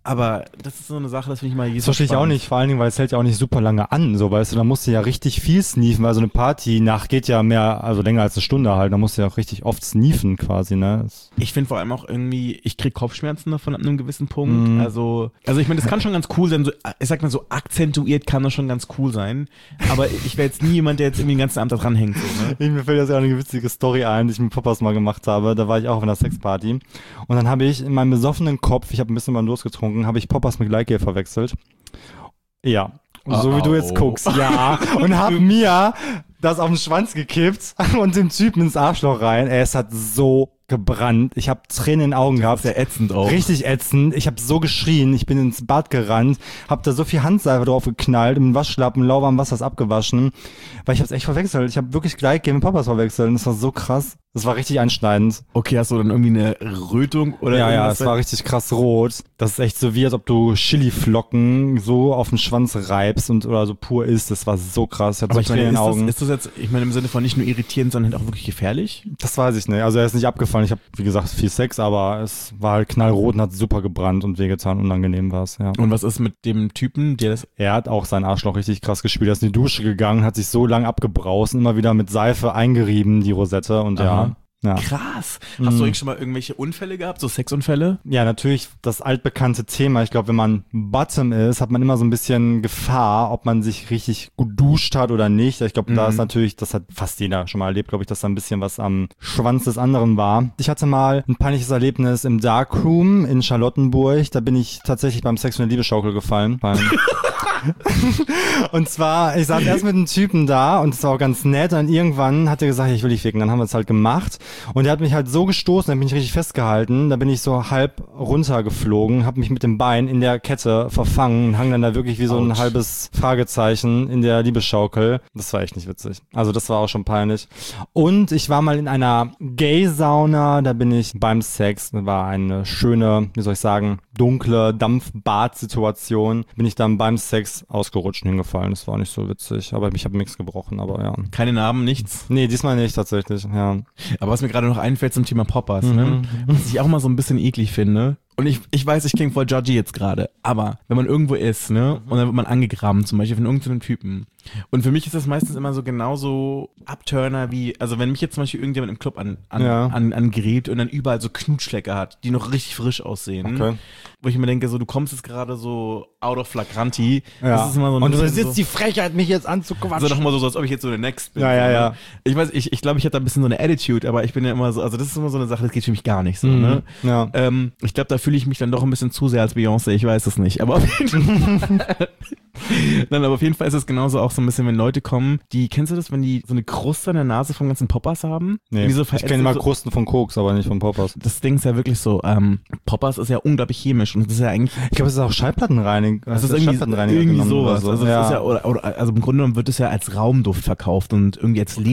aber das ist so eine Sache, das finde ich mal jedes Das verstehe ich auch nicht, vor allen Dingen, weil es hält ja auch nicht super lange an, so, weißt du, da musst du ja richtig viel sneefen, weil so eine Party-Nacht geht ja mehr, also länger als eine Stunde halt, da musst du ja auch richtig oft sneefen quasi, ne. Das ich finde vor allem auch irgendwie, ich krieg Kopfschmerzen davon ab einem gewissen Punkt, mm. also, also ich meine, das kann schon ganz cool sein, so, ich sag mal so akzentuiert kann das schon ganz cool sein, aber ich wäre jetzt nie jemand, der jetzt irgendwie den ganzen Abend da dran hängt, so, ne. Ich, mir fällt jetzt ja eine witzige Story ein, die ich mit Poppers mal gemacht habe, da war ich auch auf einer Sexparty und dann habe ich in meinem besoffenen Kopf, ich habe ein bisschen mal losgetrunken, habe ich Poppers mit Gleitgel verwechselt. Ja. So oh, wie du jetzt guckst. Ja. Und hab mir das auf den Schwanz gekippt und dem Typen ins Arschloch rein. Ey, es hat so gebrannt. Ich habe Tränen in den Augen gehabt. Sehr ätzend auch. Richtig ätzend. Ich habe so geschrien. Ich bin ins Bad gerannt, habe da so viel Handseife drauf geknallt, im Waschlappen, lauwarm Wasser abgewaschen, weil ich habe es echt verwechselt. Ich habe wirklich Gleitgel mit Poppers verwechselt und das war so krass. Das war richtig einschneidend. Okay, hast du dann irgendwie eine Rötung oder Ja, ja, es war richtig krass rot. Das ist echt so wie, als ob du Chiliflocken so auf den Schwanz reibst und oder so pur isst. Das war so krass. Ich hatte Aber so ich meine, Tränen in den ist, Augen. das, ist das jetzt, ich meine im Sinne von nicht nur irritierend, sondern auch wirklich gefährlich? Das weiß ich nicht. Also er ist nicht abgefallen. Ich habe, wie gesagt, viel Sex, aber es war halt knallrot und hat super gebrannt und wehgetan. Unangenehm war es, ja. Und was ist mit dem Typen, der das... Er hat auch sein Arschloch richtig krass gespielt. Er ist in die Dusche gegangen, hat sich so lang abgebraust und immer wieder mit Seife eingerieben, die Rosette. Und Aha. ja... Ja. Krass. Hast du eigentlich schon mal irgendwelche Unfälle gehabt, so Sexunfälle? Ja, natürlich das altbekannte Thema. Ich glaube, wenn man Bottom ist, hat man immer so ein bisschen Gefahr, ob man sich richtig gut duscht hat oder nicht. Ich glaube, Mhm. da ist natürlich, das hat fast jeder schon mal erlebt, glaube ich, dass da ein bisschen was am Schwanz des anderen war. Ich hatte mal ein peinliches Erlebnis im Darkroom in Charlottenburg. Da bin ich tatsächlich beim Sex und der Liebe-Schaukel gefallen. Und zwar, ich saß erst mit einem Typen da und es war auch ganz nett und irgendwann hat er gesagt, ich will dich ficken. Dann haben wir es halt gemacht und er hat mich halt so gestoßen, dann bin ich richtig festgehalten, da bin ich so halb runtergeflogen, habe mich mit dem Bein in der Kette verfangen und hang dann da wirklich wie so ein Autsch. halbes Fragezeichen in der Liebesschaukel. Das war echt nicht witzig. Also das war auch schon peinlich. Und ich war mal in einer Gay-Sauna, da bin ich beim Sex, das war eine schöne, wie soll ich sagen, dunkle Dampfbad-Situation, bin ich dann beim Sex ausgerutscht und hingefallen. Das war nicht so witzig, aber ich habe nichts gebrochen, aber ja. Keine Narben, nichts? Nee, diesmal nicht tatsächlich, ja. Aber was mir gerade noch einfällt zum Thema Poppers, ne? Was ich auch mal so ein bisschen eklig finde. Und ich, ich weiß, ich klinge voll judgy jetzt gerade, aber wenn man irgendwo ist, ne, und dann wird man angegraben, zum Beispiel von irgendeinem Typen. Und für mich ist das meistens immer so genauso Abturner wie, also wenn mich jetzt zum Beispiel irgendjemand im Club an, an, Ja. an, angrebt und dann überall so Knutschlecker hat, die noch richtig frisch aussehen. Okay. Wo ich mir denke, so, du kommst jetzt gerade so out of flagranti. Ja. Das ist immer so ein und du bisschen besitzt so, die Frechheit, mich jetzt anzuquatschen. so nochmal so, so, als ob ich jetzt so eine Next bin. Ja, ja, so, ne? ja. Ich weiß, ich, ich glaube, ich hätte da ein bisschen so eine Attitude, aber ich bin ja immer so, also das ist immer so eine Sache, das geht für mich gar nicht so, Mhm. ne? Ja. Ähm, ich glaube, da fühle ich mich dann doch ein bisschen zu sehr als Beyoncé, ich weiß es nicht, aber auf jeden Fall. Nein, aber auf jeden Fall ist es genauso auch so ein bisschen, wenn Leute kommen, die, kennst du das, wenn die so eine Kruste an der Nase vom ganzen Poppers haben? Nee, Wie so ich verätzt- kenne mal so, Krusten von Koks, aber nicht von Poppers. das Ding ist ja wirklich so, ähm, Poppers ist ja unglaublich chemisch und das ist ja eigentlich, Ich glaube, es ist auch Schallplattenreiniger. das ist irgendwie, irgendwie sowas. So. Also, ja. das ist ja, oder, oder, also im Grunde genommen wird es ja als Raumduft verkauft und irgendwie als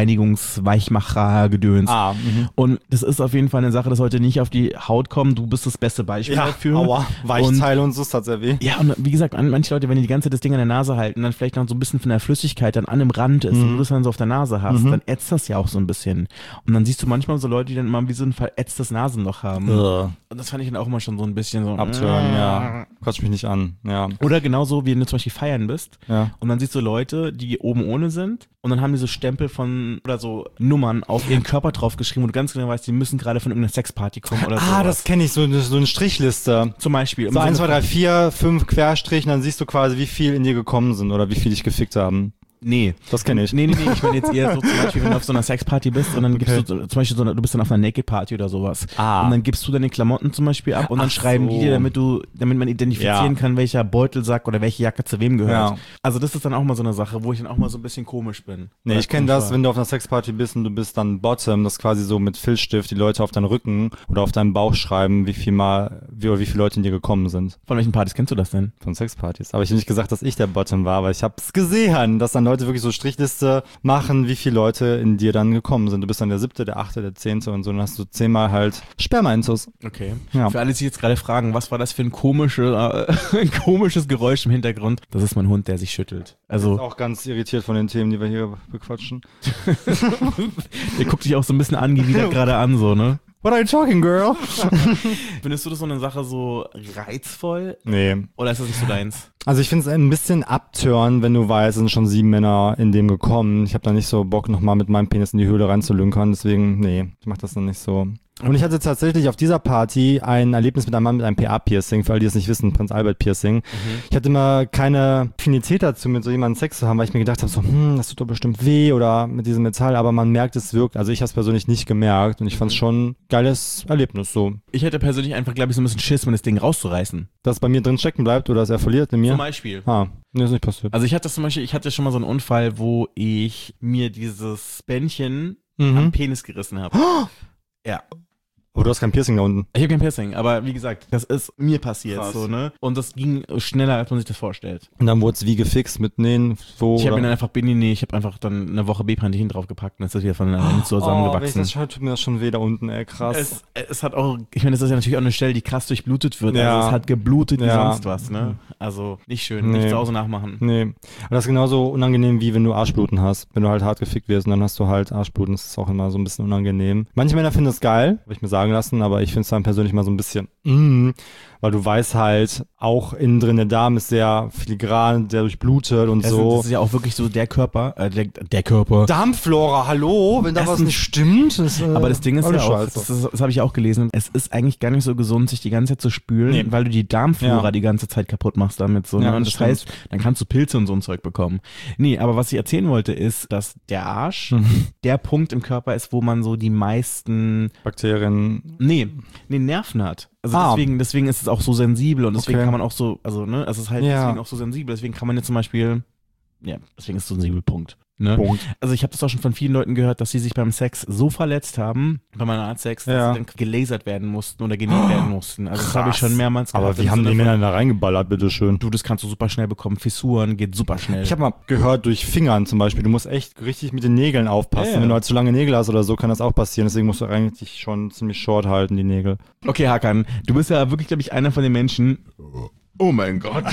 Lederreinigungsweichmacher-Gedöns. Ah, mhm. Und das ist auf jeden Fall eine Sache, das sollte nicht auf die Haut kommen. Du bist das beste Beispiel Ja, dafür. aua, Weichteile und, und so, tat's ja weh. Ja, und wie gesagt, an- manche Leute, wenn die die ganze Zeit das Ding an der Nase halten, dann vielleicht noch so ein bisschen von der Flüssigkeit dann an dem Rand ist Mhm. und du das dann so auf der Nase hast, Mhm. dann ätzt das ja auch so ein bisschen. Und dann siehst du manchmal so Leute, die dann immer wie so ein verätztes Nasenloch haben. Ugh. Und das fand ich dann auch immer schon so ein bisschen so. Abtören, ja. Quatsch mich nicht an, ja. Oder genauso, wie wenn du zum Beispiel feiern bist Ja. und dann siehst du Leute, die oben ohne sind und dann haben die so Stempel von oder so Nummern auf ihren Körper draufgeschrieben und du ganz genau weißt, die müssen gerade von irgendeiner Sexparty kommen oder so. Ah, das kenne ich, so, eine- so eine Strichliste. zum Beispiel. So eins, zwei, drei, vier, fünf Querstrichen, dann siehst du quasi, wie viel in dir gekommen sind oder wie viel dich gefickt haben. Nee. Das kenne ich. Nee, nee, nee, ich meine jetzt eher so zum Beispiel, wenn du auf so einer Sexparty bist und dann gibst Okay. du so- zum Beispiel so eine, du bist dann auf einer Naked Party oder sowas. Ah. Und dann gibst du deine Klamotten zum Beispiel ab und dann Ach schreiben die so. dir, damit du, damit man identifizieren Ja. kann, welcher Beutelsack oder welche Jacke zu wem gehört. Ja. Also das ist dann auch mal so eine Sache, wo ich dann auch mal so ein bisschen komisch bin. Nee, Oder ich kenne komisch das, war. wenn du auf einer Sexparty bist und du bist dann Bottom, das quasi so mit Filzstift die Leute auf deinen Rücken oder auf deinen Bauch schreiben, wie viel mal, wie, oder wie viele Leute in dir gekommen sind. Von welchen Partys kennst du das denn? Von Sexpartys. Aber ich habe nicht gesagt, dass ich der Bottom war, aber ich habe es gesehen, dass dann Leute wirklich so Strichliste machen, wie viele Leute in dir dann gekommen sind. Du bist dann der siebte, der achte, der zehnte und so, dann hast du zehnmal halt Sperma-Intus. Okay. Ja. Für alle, die sich jetzt gerade fragen, was war das für ein, komische, äh, ein komisches Geräusch im Hintergrund? Das ist mein Hund, der sich schüttelt. Also, Auch ganz irritiert von den Themen, die wir hier bequatschen. der guckt sich auch so ein bisschen angewidert gerade an, so, ne? What are you talking, girl? Findest du das so eine Sache so reizvoll? Nee. Oder ist das nicht so deins? Also ich finde es ein bisschen abtören, wenn du weißt, es sind schon sieben Männer in dem gekommen. Ich habe da nicht so Bock, nochmal mit meinem Penis in die Höhle reinzulünkern. Deswegen, nee, ich mach das dann nicht so. Und ich hatte tatsächlich auf dieser Party ein Erlebnis mit einem Mann mit einem P A-Piercing, für alle, die es nicht wissen, Prinz Albert-Piercing. Mhm. Ich hatte immer keine Affinität dazu, mit so jemandem Sex zu haben, weil ich mir gedacht habe, so, hm, das tut doch bestimmt weh oder mit diesem Metall, aber man merkt, es wirkt. Also ich habe es persönlich nicht gemerkt und ich fand es schon ein geiles Erlebnis so. Ich hätte persönlich einfach, glaube ich, so ein bisschen Schiss, mir das Ding rauszureißen. Dass es bei mir drin stecken bleibt oder dass er verliert in mir? Zum Beispiel. Ah, nee, ist nicht passiert. Also ich hatte zum Beispiel, ich hatte schon mal so einen Unfall, wo ich mir dieses Bändchen Mhm. am Penis gerissen habe. Oh! Ja. Aber du hast kein Piercing da unten. Ich habe kein Piercing, aber wie gesagt, das ist mir passiert. Krass. So, ne? Und das ging schneller, als man sich das vorstellt. Und dann wurde es wie gefixt mit Nähen, so. Ich habe oder? mir dann einfach, nee, nee, ich habe einfach dann eine Woche B-Pantin draufgepackt und es ist wieder von alleine zusammengewachsen. Oh, das tut mir das schon weh da unten, ey, krass. Es, es hat auch, ich meine, das ist ja natürlich auch eine Stelle, die krass durchblutet wird. Ja. Also es hat geblutet wie Ja. sonst was, ne? Also nicht schön, Nee. nicht zu Hause nachmachen. Nee. Aber das ist genauso unangenehm, wie wenn du Arschbluten hast. Wenn du halt hart gefickt wirst und dann hast du halt Arschbluten. Das ist auch immer so ein bisschen unangenehm. Manche Männer finden das geil, habe ich mir sagen lassen, aber ich finde es dann persönlich mal so ein bisschen, mm, weil du weißt halt, auch innen drin der Darm ist sehr filigran, sehr durchblutet und Das, so. das ist ja auch wirklich so der Körper, äh, der, der Körper. Darmflora, hallo? Wenn da was Erstens- nicht stimmt. Das, äh, Aber das Ding ist alle ja auch, Scheiße. das, das, das habe ich auch gelesen, es ist eigentlich gar nicht so gesund, sich die ganze Zeit zu spülen, Nee. weil du die Darmflora Ja. die ganze Zeit kaputt machst damit. So, Ja, ne? Und das das heißt, dann kannst du Pilze und so ein Zeug bekommen. Nee, aber was ich erzählen wollte ist, dass der Arsch Mhm. der Punkt im Körper ist, wo man so die meisten, Bakterien. nee, nee, Nerven hat. Also Ah. deswegen, deswegen ist es auch so sensibel und deswegen Okay. kann man auch so, also ne, es ist halt Ja. deswegen auch so sensibel, deswegen kann man jetzt zum Beispiel, ja, deswegen ist es so ein sensibel Punkt. Ne? Punkt. Also ich habe das auch schon von vielen Leuten gehört, dass sie sich beim Sex so verletzt haben, bei meiner Art Sex, dass Ja. sie dann gelasert werden mussten oder genäht werden mussten. Also das habe ich Krass. schon mehrmals gehört. Aber wie im haben Sinne die von, Männer da reingeballert, bitteschön? Du, das kannst du super schnell bekommen. Fissuren geht super schnell. Ich habe mal gehört, durch Fingern zum Beispiel, du musst echt richtig mit den Nägeln aufpassen. Ja, ja. Wenn du halt zu lange Nägel hast oder so, kann das auch passieren. Deswegen musst du eigentlich schon ziemlich short halten, die Nägel. Okay, Hakan, du bist ja wirklich, glaube ich, einer von den Menschen. Oh mein Gott.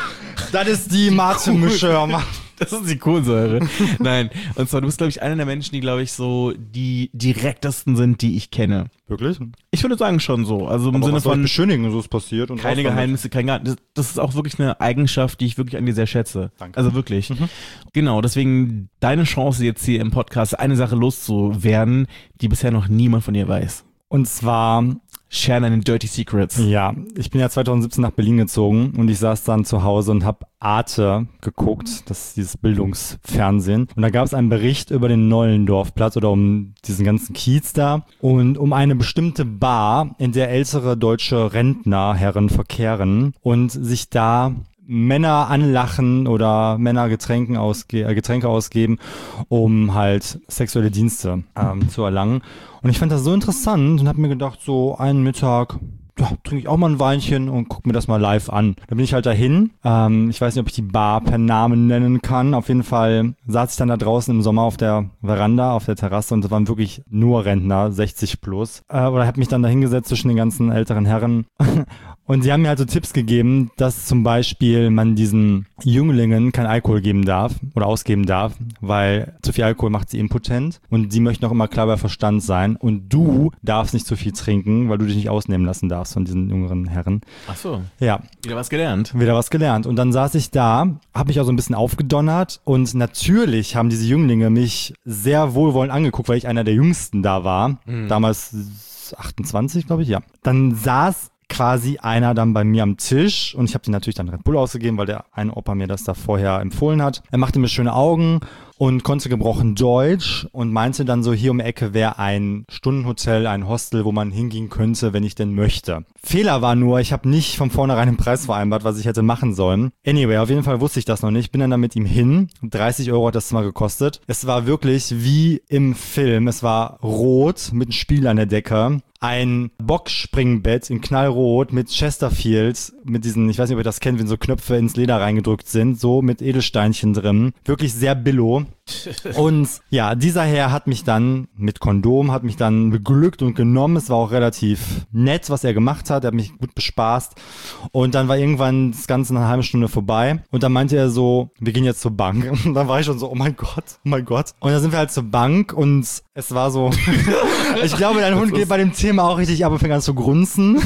Das ist die Mate-Mische. Das ist die Kohlensäure. Nein, und zwar, du bist, glaube ich, einer der Menschen, die, glaube ich, so die direktesten sind, die ich kenne. Wirklich? Ich würde sagen schon so. Also im Aber Sinne was soll ich von beschönigen, so ist passiert. Und keine raus damit. Geheimnisse, kein Gar das, das ist auch wirklich eine Eigenschaft, die ich wirklich an dir sehr schätze. Danke. Also wirklich. Genau, deswegen deine Chance jetzt hier im Podcast, eine Sache loszuwerden, die bisher noch niemand von dir weiß. Und zwar, Share deine Dirty Secrets. ja, ich bin ja zwanzig siebzehn nach Berlin gezogen und ich saß dann zu Hause und habe Arte geguckt, das ist dieses Bildungsfernsehen. Und da gab es einen Bericht über den Nollendorfplatz oder um diesen ganzen Kiez da und um eine bestimmte Bar, in der ältere deutsche Rentnerherren verkehren und sich da Männer anlachen oder Männer Getränken ausge äh, Getränke ausgeben, um halt sexuelle Dienste ähm, zu erlangen. Und ich fand das so interessant und habe mir gedacht, so einen Mittag, ja, trinke ich auch mal ein Weinchen und guck mir das mal live an. Da bin ich halt dahin. Ähm, ich weiß nicht, ob ich die Bar per Namen nennen kann. Auf jeden Fall saß ich dann da draußen im Sommer auf der Veranda, auf der Terrasse und das waren wirklich nur Rentner, sechzig plus. Äh, oder habe mich dann da hingesetzt zwischen den ganzen älteren Herren. Und sie haben mir halt so Tipps gegeben, dass zum Beispiel man diesen Jünglingen kein Alkohol geben darf oder ausgeben darf, weil zu viel Alkohol macht sie impotent und sie möchten auch immer klar bei Verstand sein und du darfst nicht zu viel trinken, weil du dich nicht ausnehmen lassen darfst von diesen jüngeren Herren. Ach so, Ja, wieder was gelernt. wieder was gelernt. Und dann saß ich da, habe mich auch so ein bisschen aufgedonnert und natürlich haben diese Jünglinge mich sehr wohlwollend angeguckt, weil ich einer der Jüngsten da war. Damals achtundzwanzig, glaube ich, ja. Dann saß quasi einer dann bei mir am Tisch und ich habe dir natürlich dann Red Bull ausgegeben, weil der eine Opa mir das da vorher empfohlen hat. Er machte mir schöne Augen und konnte gebrochen Deutsch und meinte dann so, hier um die Ecke wäre ein Stundenhotel, ein Hostel, wo man hingehen könnte, wenn ich denn möchte. Fehler war nur, ich habe nicht von vornherein den Preis vereinbart, was ich hätte machen sollen. Anyway, auf jeden Fall wusste ich das noch nicht. Bin dann da mit ihm hin. dreißig Euro hat das Zimmer gekostet. Es war wirklich wie im Film. Es war rot mit einem Spiel an der Decke. Ein Boxspringbett in knallrot mit Chesterfield, mit diesen, ich weiß nicht, ob ihr das kennt, wenn so Knöpfe ins Leder reingedrückt sind, so mit Edelsteinchen drin. Wirklich sehr billo. Und ja, dieser Herr hat mich dann mit Kondom, hat mich dann beglückt und genommen. Es war auch relativ nett, was er gemacht hat. Er hat mich gut bespaßt. Und dann war irgendwann das Ganze eine halbe Stunde vorbei. Und dann meinte er so, wir gehen jetzt zur Bank. Und dann war ich schon so, oh mein Gott, oh mein Gott. Und dann sind wir halt zur Bank und es war so, ich glaube, dein Hund geht bei dem Thema auch richtig ab und fängt an zu grunzen.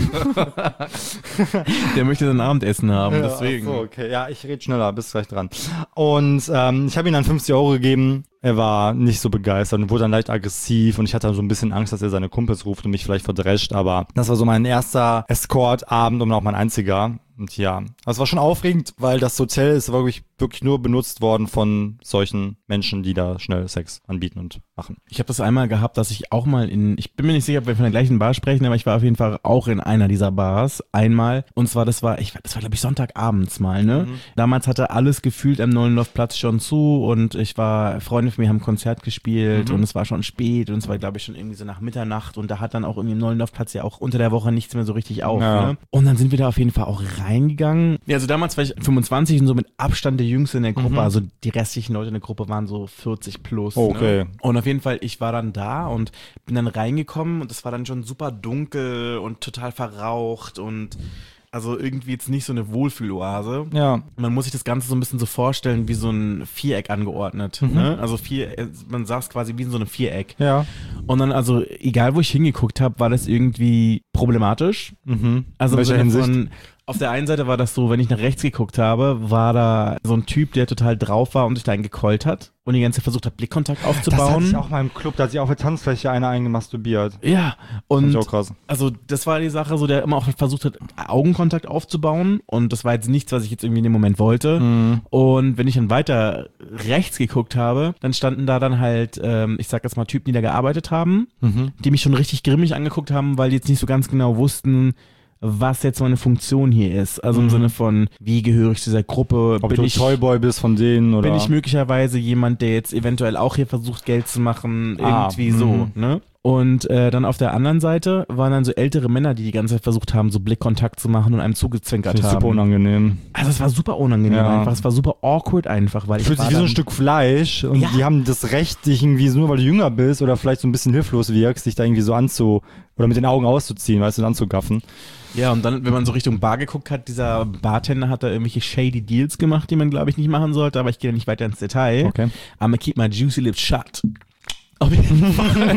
Der möchte sein Abendessen haben, Ja, deswegen. ach so, okay. Ja, ich rede schneller, bist gleich dran. Und ähm, ich habe ihm dann fünfzig Euro gegeben. Er war nicht so begeistert und wurde dann leicht aggressiv und ich hatte dann so ein bisschen Angst, dass er seine Kumpels ruft und mich vielleicht verdrescht, aber das war so mein erster Escort-Abend und auch mein einziger. Und ja, also es war schon aufregend, weil das Hotel ist wirklich, wirklich nur benutzt worden von solchen Menschen, die da schnell Sex anbieten und machen. Ich habe das einmal gehabt, dass ich auch mal in, ich bin mir nicht sicher, ob wir von der gleichen Bar sprechen, aber ich war auf jeden Fall auch in einer dieser Bars einmal. Und zwar, das war, ich, das war glaube ich Sonntagabends mal, ne? Mhm. Damals hatte alles gefühlt am Nollendorfplatz schon zu und ich war, Freunde von mir haben ein Konzert gespielt mhm. und es war schon spät und es war glaube ich schon irgendwie so nach Mitternacht und da hat dann auch irgendwie im Nollendorfplatz ja auch unter der Woche nichts mehr so richtig auf, ja. ne? Und dann sind wir da auf jeden Fall auch reingegangen. Ja, also damals war ich fünfundzwanzig und so mit Abstand der Jüngste in der Gruppe, mhm. also die restlichen Leute in der Gruppe waren so vierzig plus. Okay. Ne? Und auf jeden Fall, ich war dann da und bin dann reingekommen und es war dann schon super dunkel und total verraucht und also irgendwie jetzt nicht so eine Wohlfühloase. Ja. Man muss sich das Ganze so ein bisschen so vorstellen, wie so ein Viereck angeordnet. Mhm. Ne? Also vier, man saß quasi wie in so einem Viereck. Ja. Und dann, also egal wo ich hingeguckt habe, war das irgendwie problematisch. Mhm. Also in welcher im Sinne Hinsicht? von, auf der einen Seite war das so, wenn ich nach rechts geguckt habe, war da so ein Typ, der total drauf war und sich da gekeult hat und die ganze Zeit versucht hat, Blickkontakt aufzubauen. Das hatte ich auch mal im Club, da hat sich auf der Tanzfläche einer eingemasturbiert. Ja, und das auch krass. Also das war die Sache, so der immer auch versucht hat, Augenkontakt aufzubauen und das war jetzt nichts, was ich jetzt irgendwie in dem Moment wollte. Mhm. Und wenn ich dann weiter rechts geguckt habe, dann standen da dann halt, ähm, ich sag jetzt mal Typen, die da gearbeitet haben, mhm. die mich schon richtig grimmig angeguckt haben, weil die jetzt nicht so ganz genau wussten, was jetzt meine Funktion hier ist. Also im mhm. Sinne von, wie gehöre ich zu dieser Gruppe? Ob bin du ich Toyboy bist von denen oder? Bin ich möglicherweise jemand, der jetzt eventuell auch hier versucht, Geld zu machen? Irgendwie ah, so, mhm. ne? Und äh, dann auf der anderen Seite waren dann so ältere Männer, die die ganze Zeit versucht haben, so Blickkontakt zu machen und einem zugezwinkert haben. Super unangenehm. Also es war super unangenehm ja. einfach. Es war super awkward einfach, weil ich fühlt sich wie so ein Stück Fleisch und ja. die haben das Recht, dich irgendwie so, nur weil du jünger bist oder vielleicht so ein bisschen hilflos wirkst, dich da irgendwie so anzu oder mit den Augen auszuziehen, weißt du, anzugaffen. Ja, und dann, wenn man so Richtung Bar geguckt hat, dieser Bartender hat da irgendwelche shady Deals gemacht, die man, glaube ich, nicht machen sollte, aber ich gehe da nicht weiter ins Detail. Okay. I'm keep my juicy lips shut. Auf jeden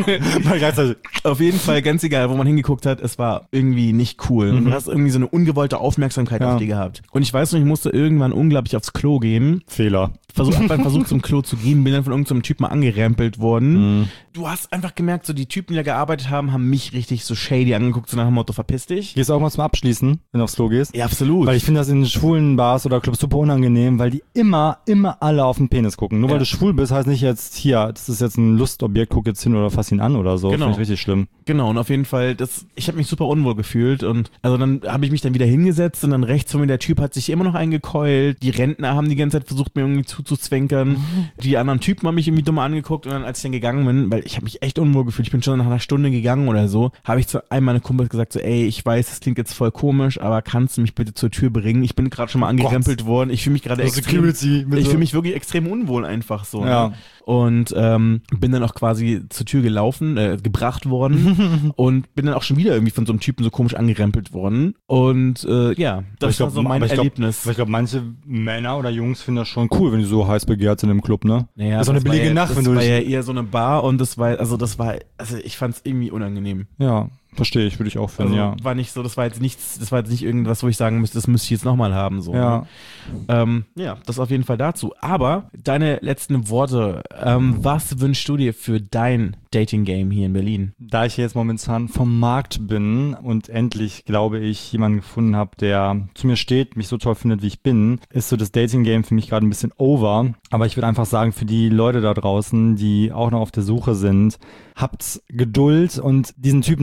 Fall. Auf jeden Fall, ganz egal, wo man hingeguckt hat, es war irgendwie nicht cool. Und du hast irgendwie so eine ungewollte Aufmerksamkeit ja. auf die gehabt. Und ich weiß noch, ich musste irgendwann unglaublich aufs Klo gehen. Fehler. Versuch, hab dann versucht zum Klo zu gehen, bin dann von irgendeinem Typen mal angerempelt worden. Mhm. Du hast einfach gemerkt, so die Typen, die da gearbeitet haben, haben mich richtig so shady angeguckt, so nach dem Motto, verpiss dich. Gehst du auch mal zum Abschließen, wenn du aufs Klo gehst? Ja, absolut. Weil ich finde das in schwulen Bars oder Clubs super unangenehm, weil die immer, immer alle auf den Penis gucken. Nur ja. weil du schwul bist, heißt nicht jetzt, hier, das ist jetzt ein Lustobjekt, guck jetzt hin oder fass ihn an oder so. Genau. Finde ich richtig schlimm. Genau, und auf jeden Fall, das, ich habe mich super unwohl gefühlt und also dann habe ich mich dann wieder hingesetzt und dann rechts von mir, der Typ hat sich immer noch eingekeult, die Rentner haben die ganze Zeit versucht, mir irgendwie zuzuzwinkern, mhm. die anderen Typen haben mich irgendwie dumm angeguckt und dann, als ich dann gegangen bin, weil ich habe mich echt unwohl gefühlt, ich bin schon nach einer Stunde gegangen oder so, habe ich zu einem meiner Kumpels gesagt, so ey, ich weiß, das klingt jetzt voll komisch, aber kannst du mich bitte zur Tür bringen? Ich bin gerade schon mal angerempelt oh worden, ich fühle mich gerade extrem, ich fühle mich wirklich extrem unwohl einfach so. Ja. Ne? Und ähm, bin dann auch quasi zur Tür gelaufen, äh, gebracht worden und bin dann auch schon wieder irgendwie von so einem Typen so komisch angerempelt worden. Und äh, ja, das glaub, war so mein ich Erlebnis. Glaub, ich glaube, manche Männer oder Jungs finden das schon cool, wenn die so heiß begehrt sind im Club, ne? Naja, das ist auch eine billige ja, Nacht, das wenn du war ja eher so eine Bar und das war, also das war, also ich fand es irgendwie unangenehm. Ja. Verstehe ich, würde ich auch finden, also ja. War nicht so, das war jetzt nichts, das war jetzt nicht irgendwas, wo ich sagen müsste, das müsste ich jetzt nochmal haben. So, ja. Ne? Ähm, ja, das auf jeden Fall dazu. Aber deine letzten Worte, ähm, was wünschst du dir für dein Dating-Game hier in Berlin? Da ich jetzt momentan vom Markt bin und endlich, glaube ich, jemanden gefunden habe, der zu mir steht, mich so toll findet, wie ich bin, ist so das Dating-Game für mich gerade ein bisschen over. Aber ich würde einfach sagen, für die Leute da draußen, die auch noch auf der Suche sind, habt Geduld und diesen Typen, den ich jetzt habe,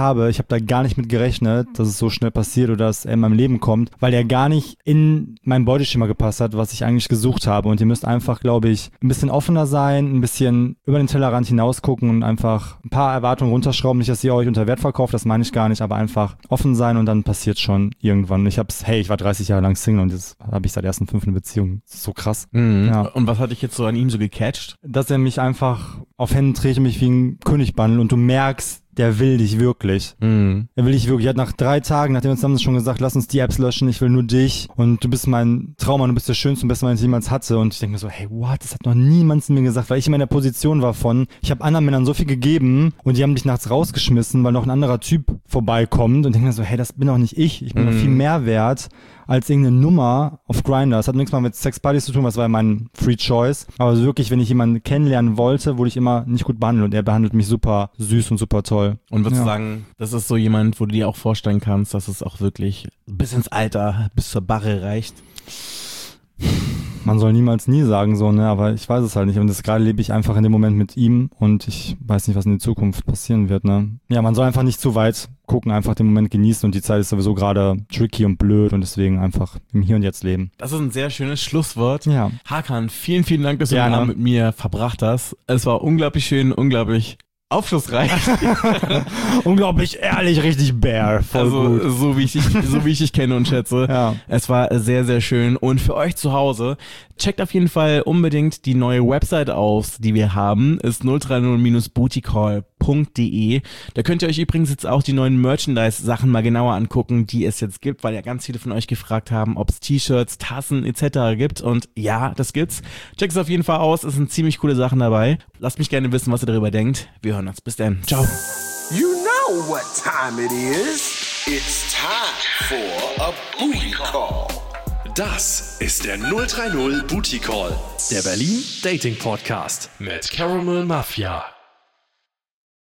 habe, ich habe da gar nicht mit gerechnet, dass es so schnell passiert oder dass er in meinem Leben kommt, weil er gar nicht in mein Beuteschema gepasst hat, was ich eigentlich gesucht habe. Und ihr müsst einfach, glaube ich, ein bisschen offener sein, ein bisschen über den Tellerrand hinaus gucken und einfach ein paar Erwartungen runterschrauben. Nicht, dass ihr euch unter Wert verkauft, das meine ich gar nicht, aber einfach offen sein und dann passiert schon irgendwann. Ich hab's, hey, ich war dreißig Jahre lang Single und jetzt habe ich seit ersten fünf eine Beziehung. Das ist so krass. Mhm. Ja. Und was hat dich jetzt so an ihm so gecatcht? Dass er mich einfach auf Händen trägt und mich wie ein König behandelt und du merkst, der will dich wirklich. Mhm. Er will dich wirklich. Er hat nach drei Tagen, nachdem wir uns haben schon gesagt, lass uns die Apps löschen, ich will nur dich und du bist mein Traummann, du bist der schönste und beste Mann, den ich jemals hatte. Und ich denke mir so, hey, what? Das hat noch niemand zu mir gesagt, weil ich immer in der Position war von, ich habe anderen Männern so viel gegeben und die haben dich nachts rausgeschmissen, weil noch ein anderer Typ vorbeikommt und denke mir so, hey, das bin doch nicht ich. Ich bin Mhm. doch viel mehr wert als irgendeine Nummer auf Grindr. Das hat nichts mal mit Sexpartys zu tun, das war ja mein Free Choice. Aber wirklich, wenn ich jemanden kennenlernen wollte, wurde ich immer nicht gut behandelt und er behandelt mich super süß und super toll. Und würdest du Ja. sagen, das ist so jemand, wo du dir auch vorstellen kannst, dass es auch wirklich bis ins Alter, bis zur Barre reicht? Man soll niemals nie sagen so, ne, aber ich weiß es halt nicht und das gerade lebe ich einfach in dem Moment mit ihm und ich weiß nicht, was in der Zukunft passieren wird, ne. Ja, man soll einfach nicht zu weit gucken, einfach den Moment genießen und die Zeit ist sowieso gerade tricky und blöd und deswegen einfach im Hier und Jetzt leben. Das ist ein sehr schönes Schlusswort. Ja. Hakan, vielen, vielen Dank, dass du den Gerne. Abend mit mir verbracht hast. Es war unglaublich schön, unglaublich aufschlussreich. Unglaublich ehrlich, richtig bare, voll Also gut. so wie ich dich, so wie ich dich kenne und schätze. Ja. Es war sehr, sehr schön. Und für euch zu Hause, checkt auf jeden Fall unbedingt die neue Website aus, die wir haben. Ist null drei null booty call punkt de. Da könnt ihr euch übrigens jetzt auch die neuen Merchandise-Sachen mal genauer angucken, die es jetzt gibt, weil ja ganz viele von euch gefragt haben, ob es T-Shirts, Tassen et cetera gibt. Und ja, das gibt's. Checkt es auf jeden Fall aus. Es sind ziemlich coole Sachen dabei. Lasst mich gerne wissen, was ihr darüber denkt. Wir hören uns. Bis dann. Ciao. You know what time it is. It's time for a booty call. Das ist der null drei null Booty Call, der Berlin Dating Podcast mit Caramel Mafia.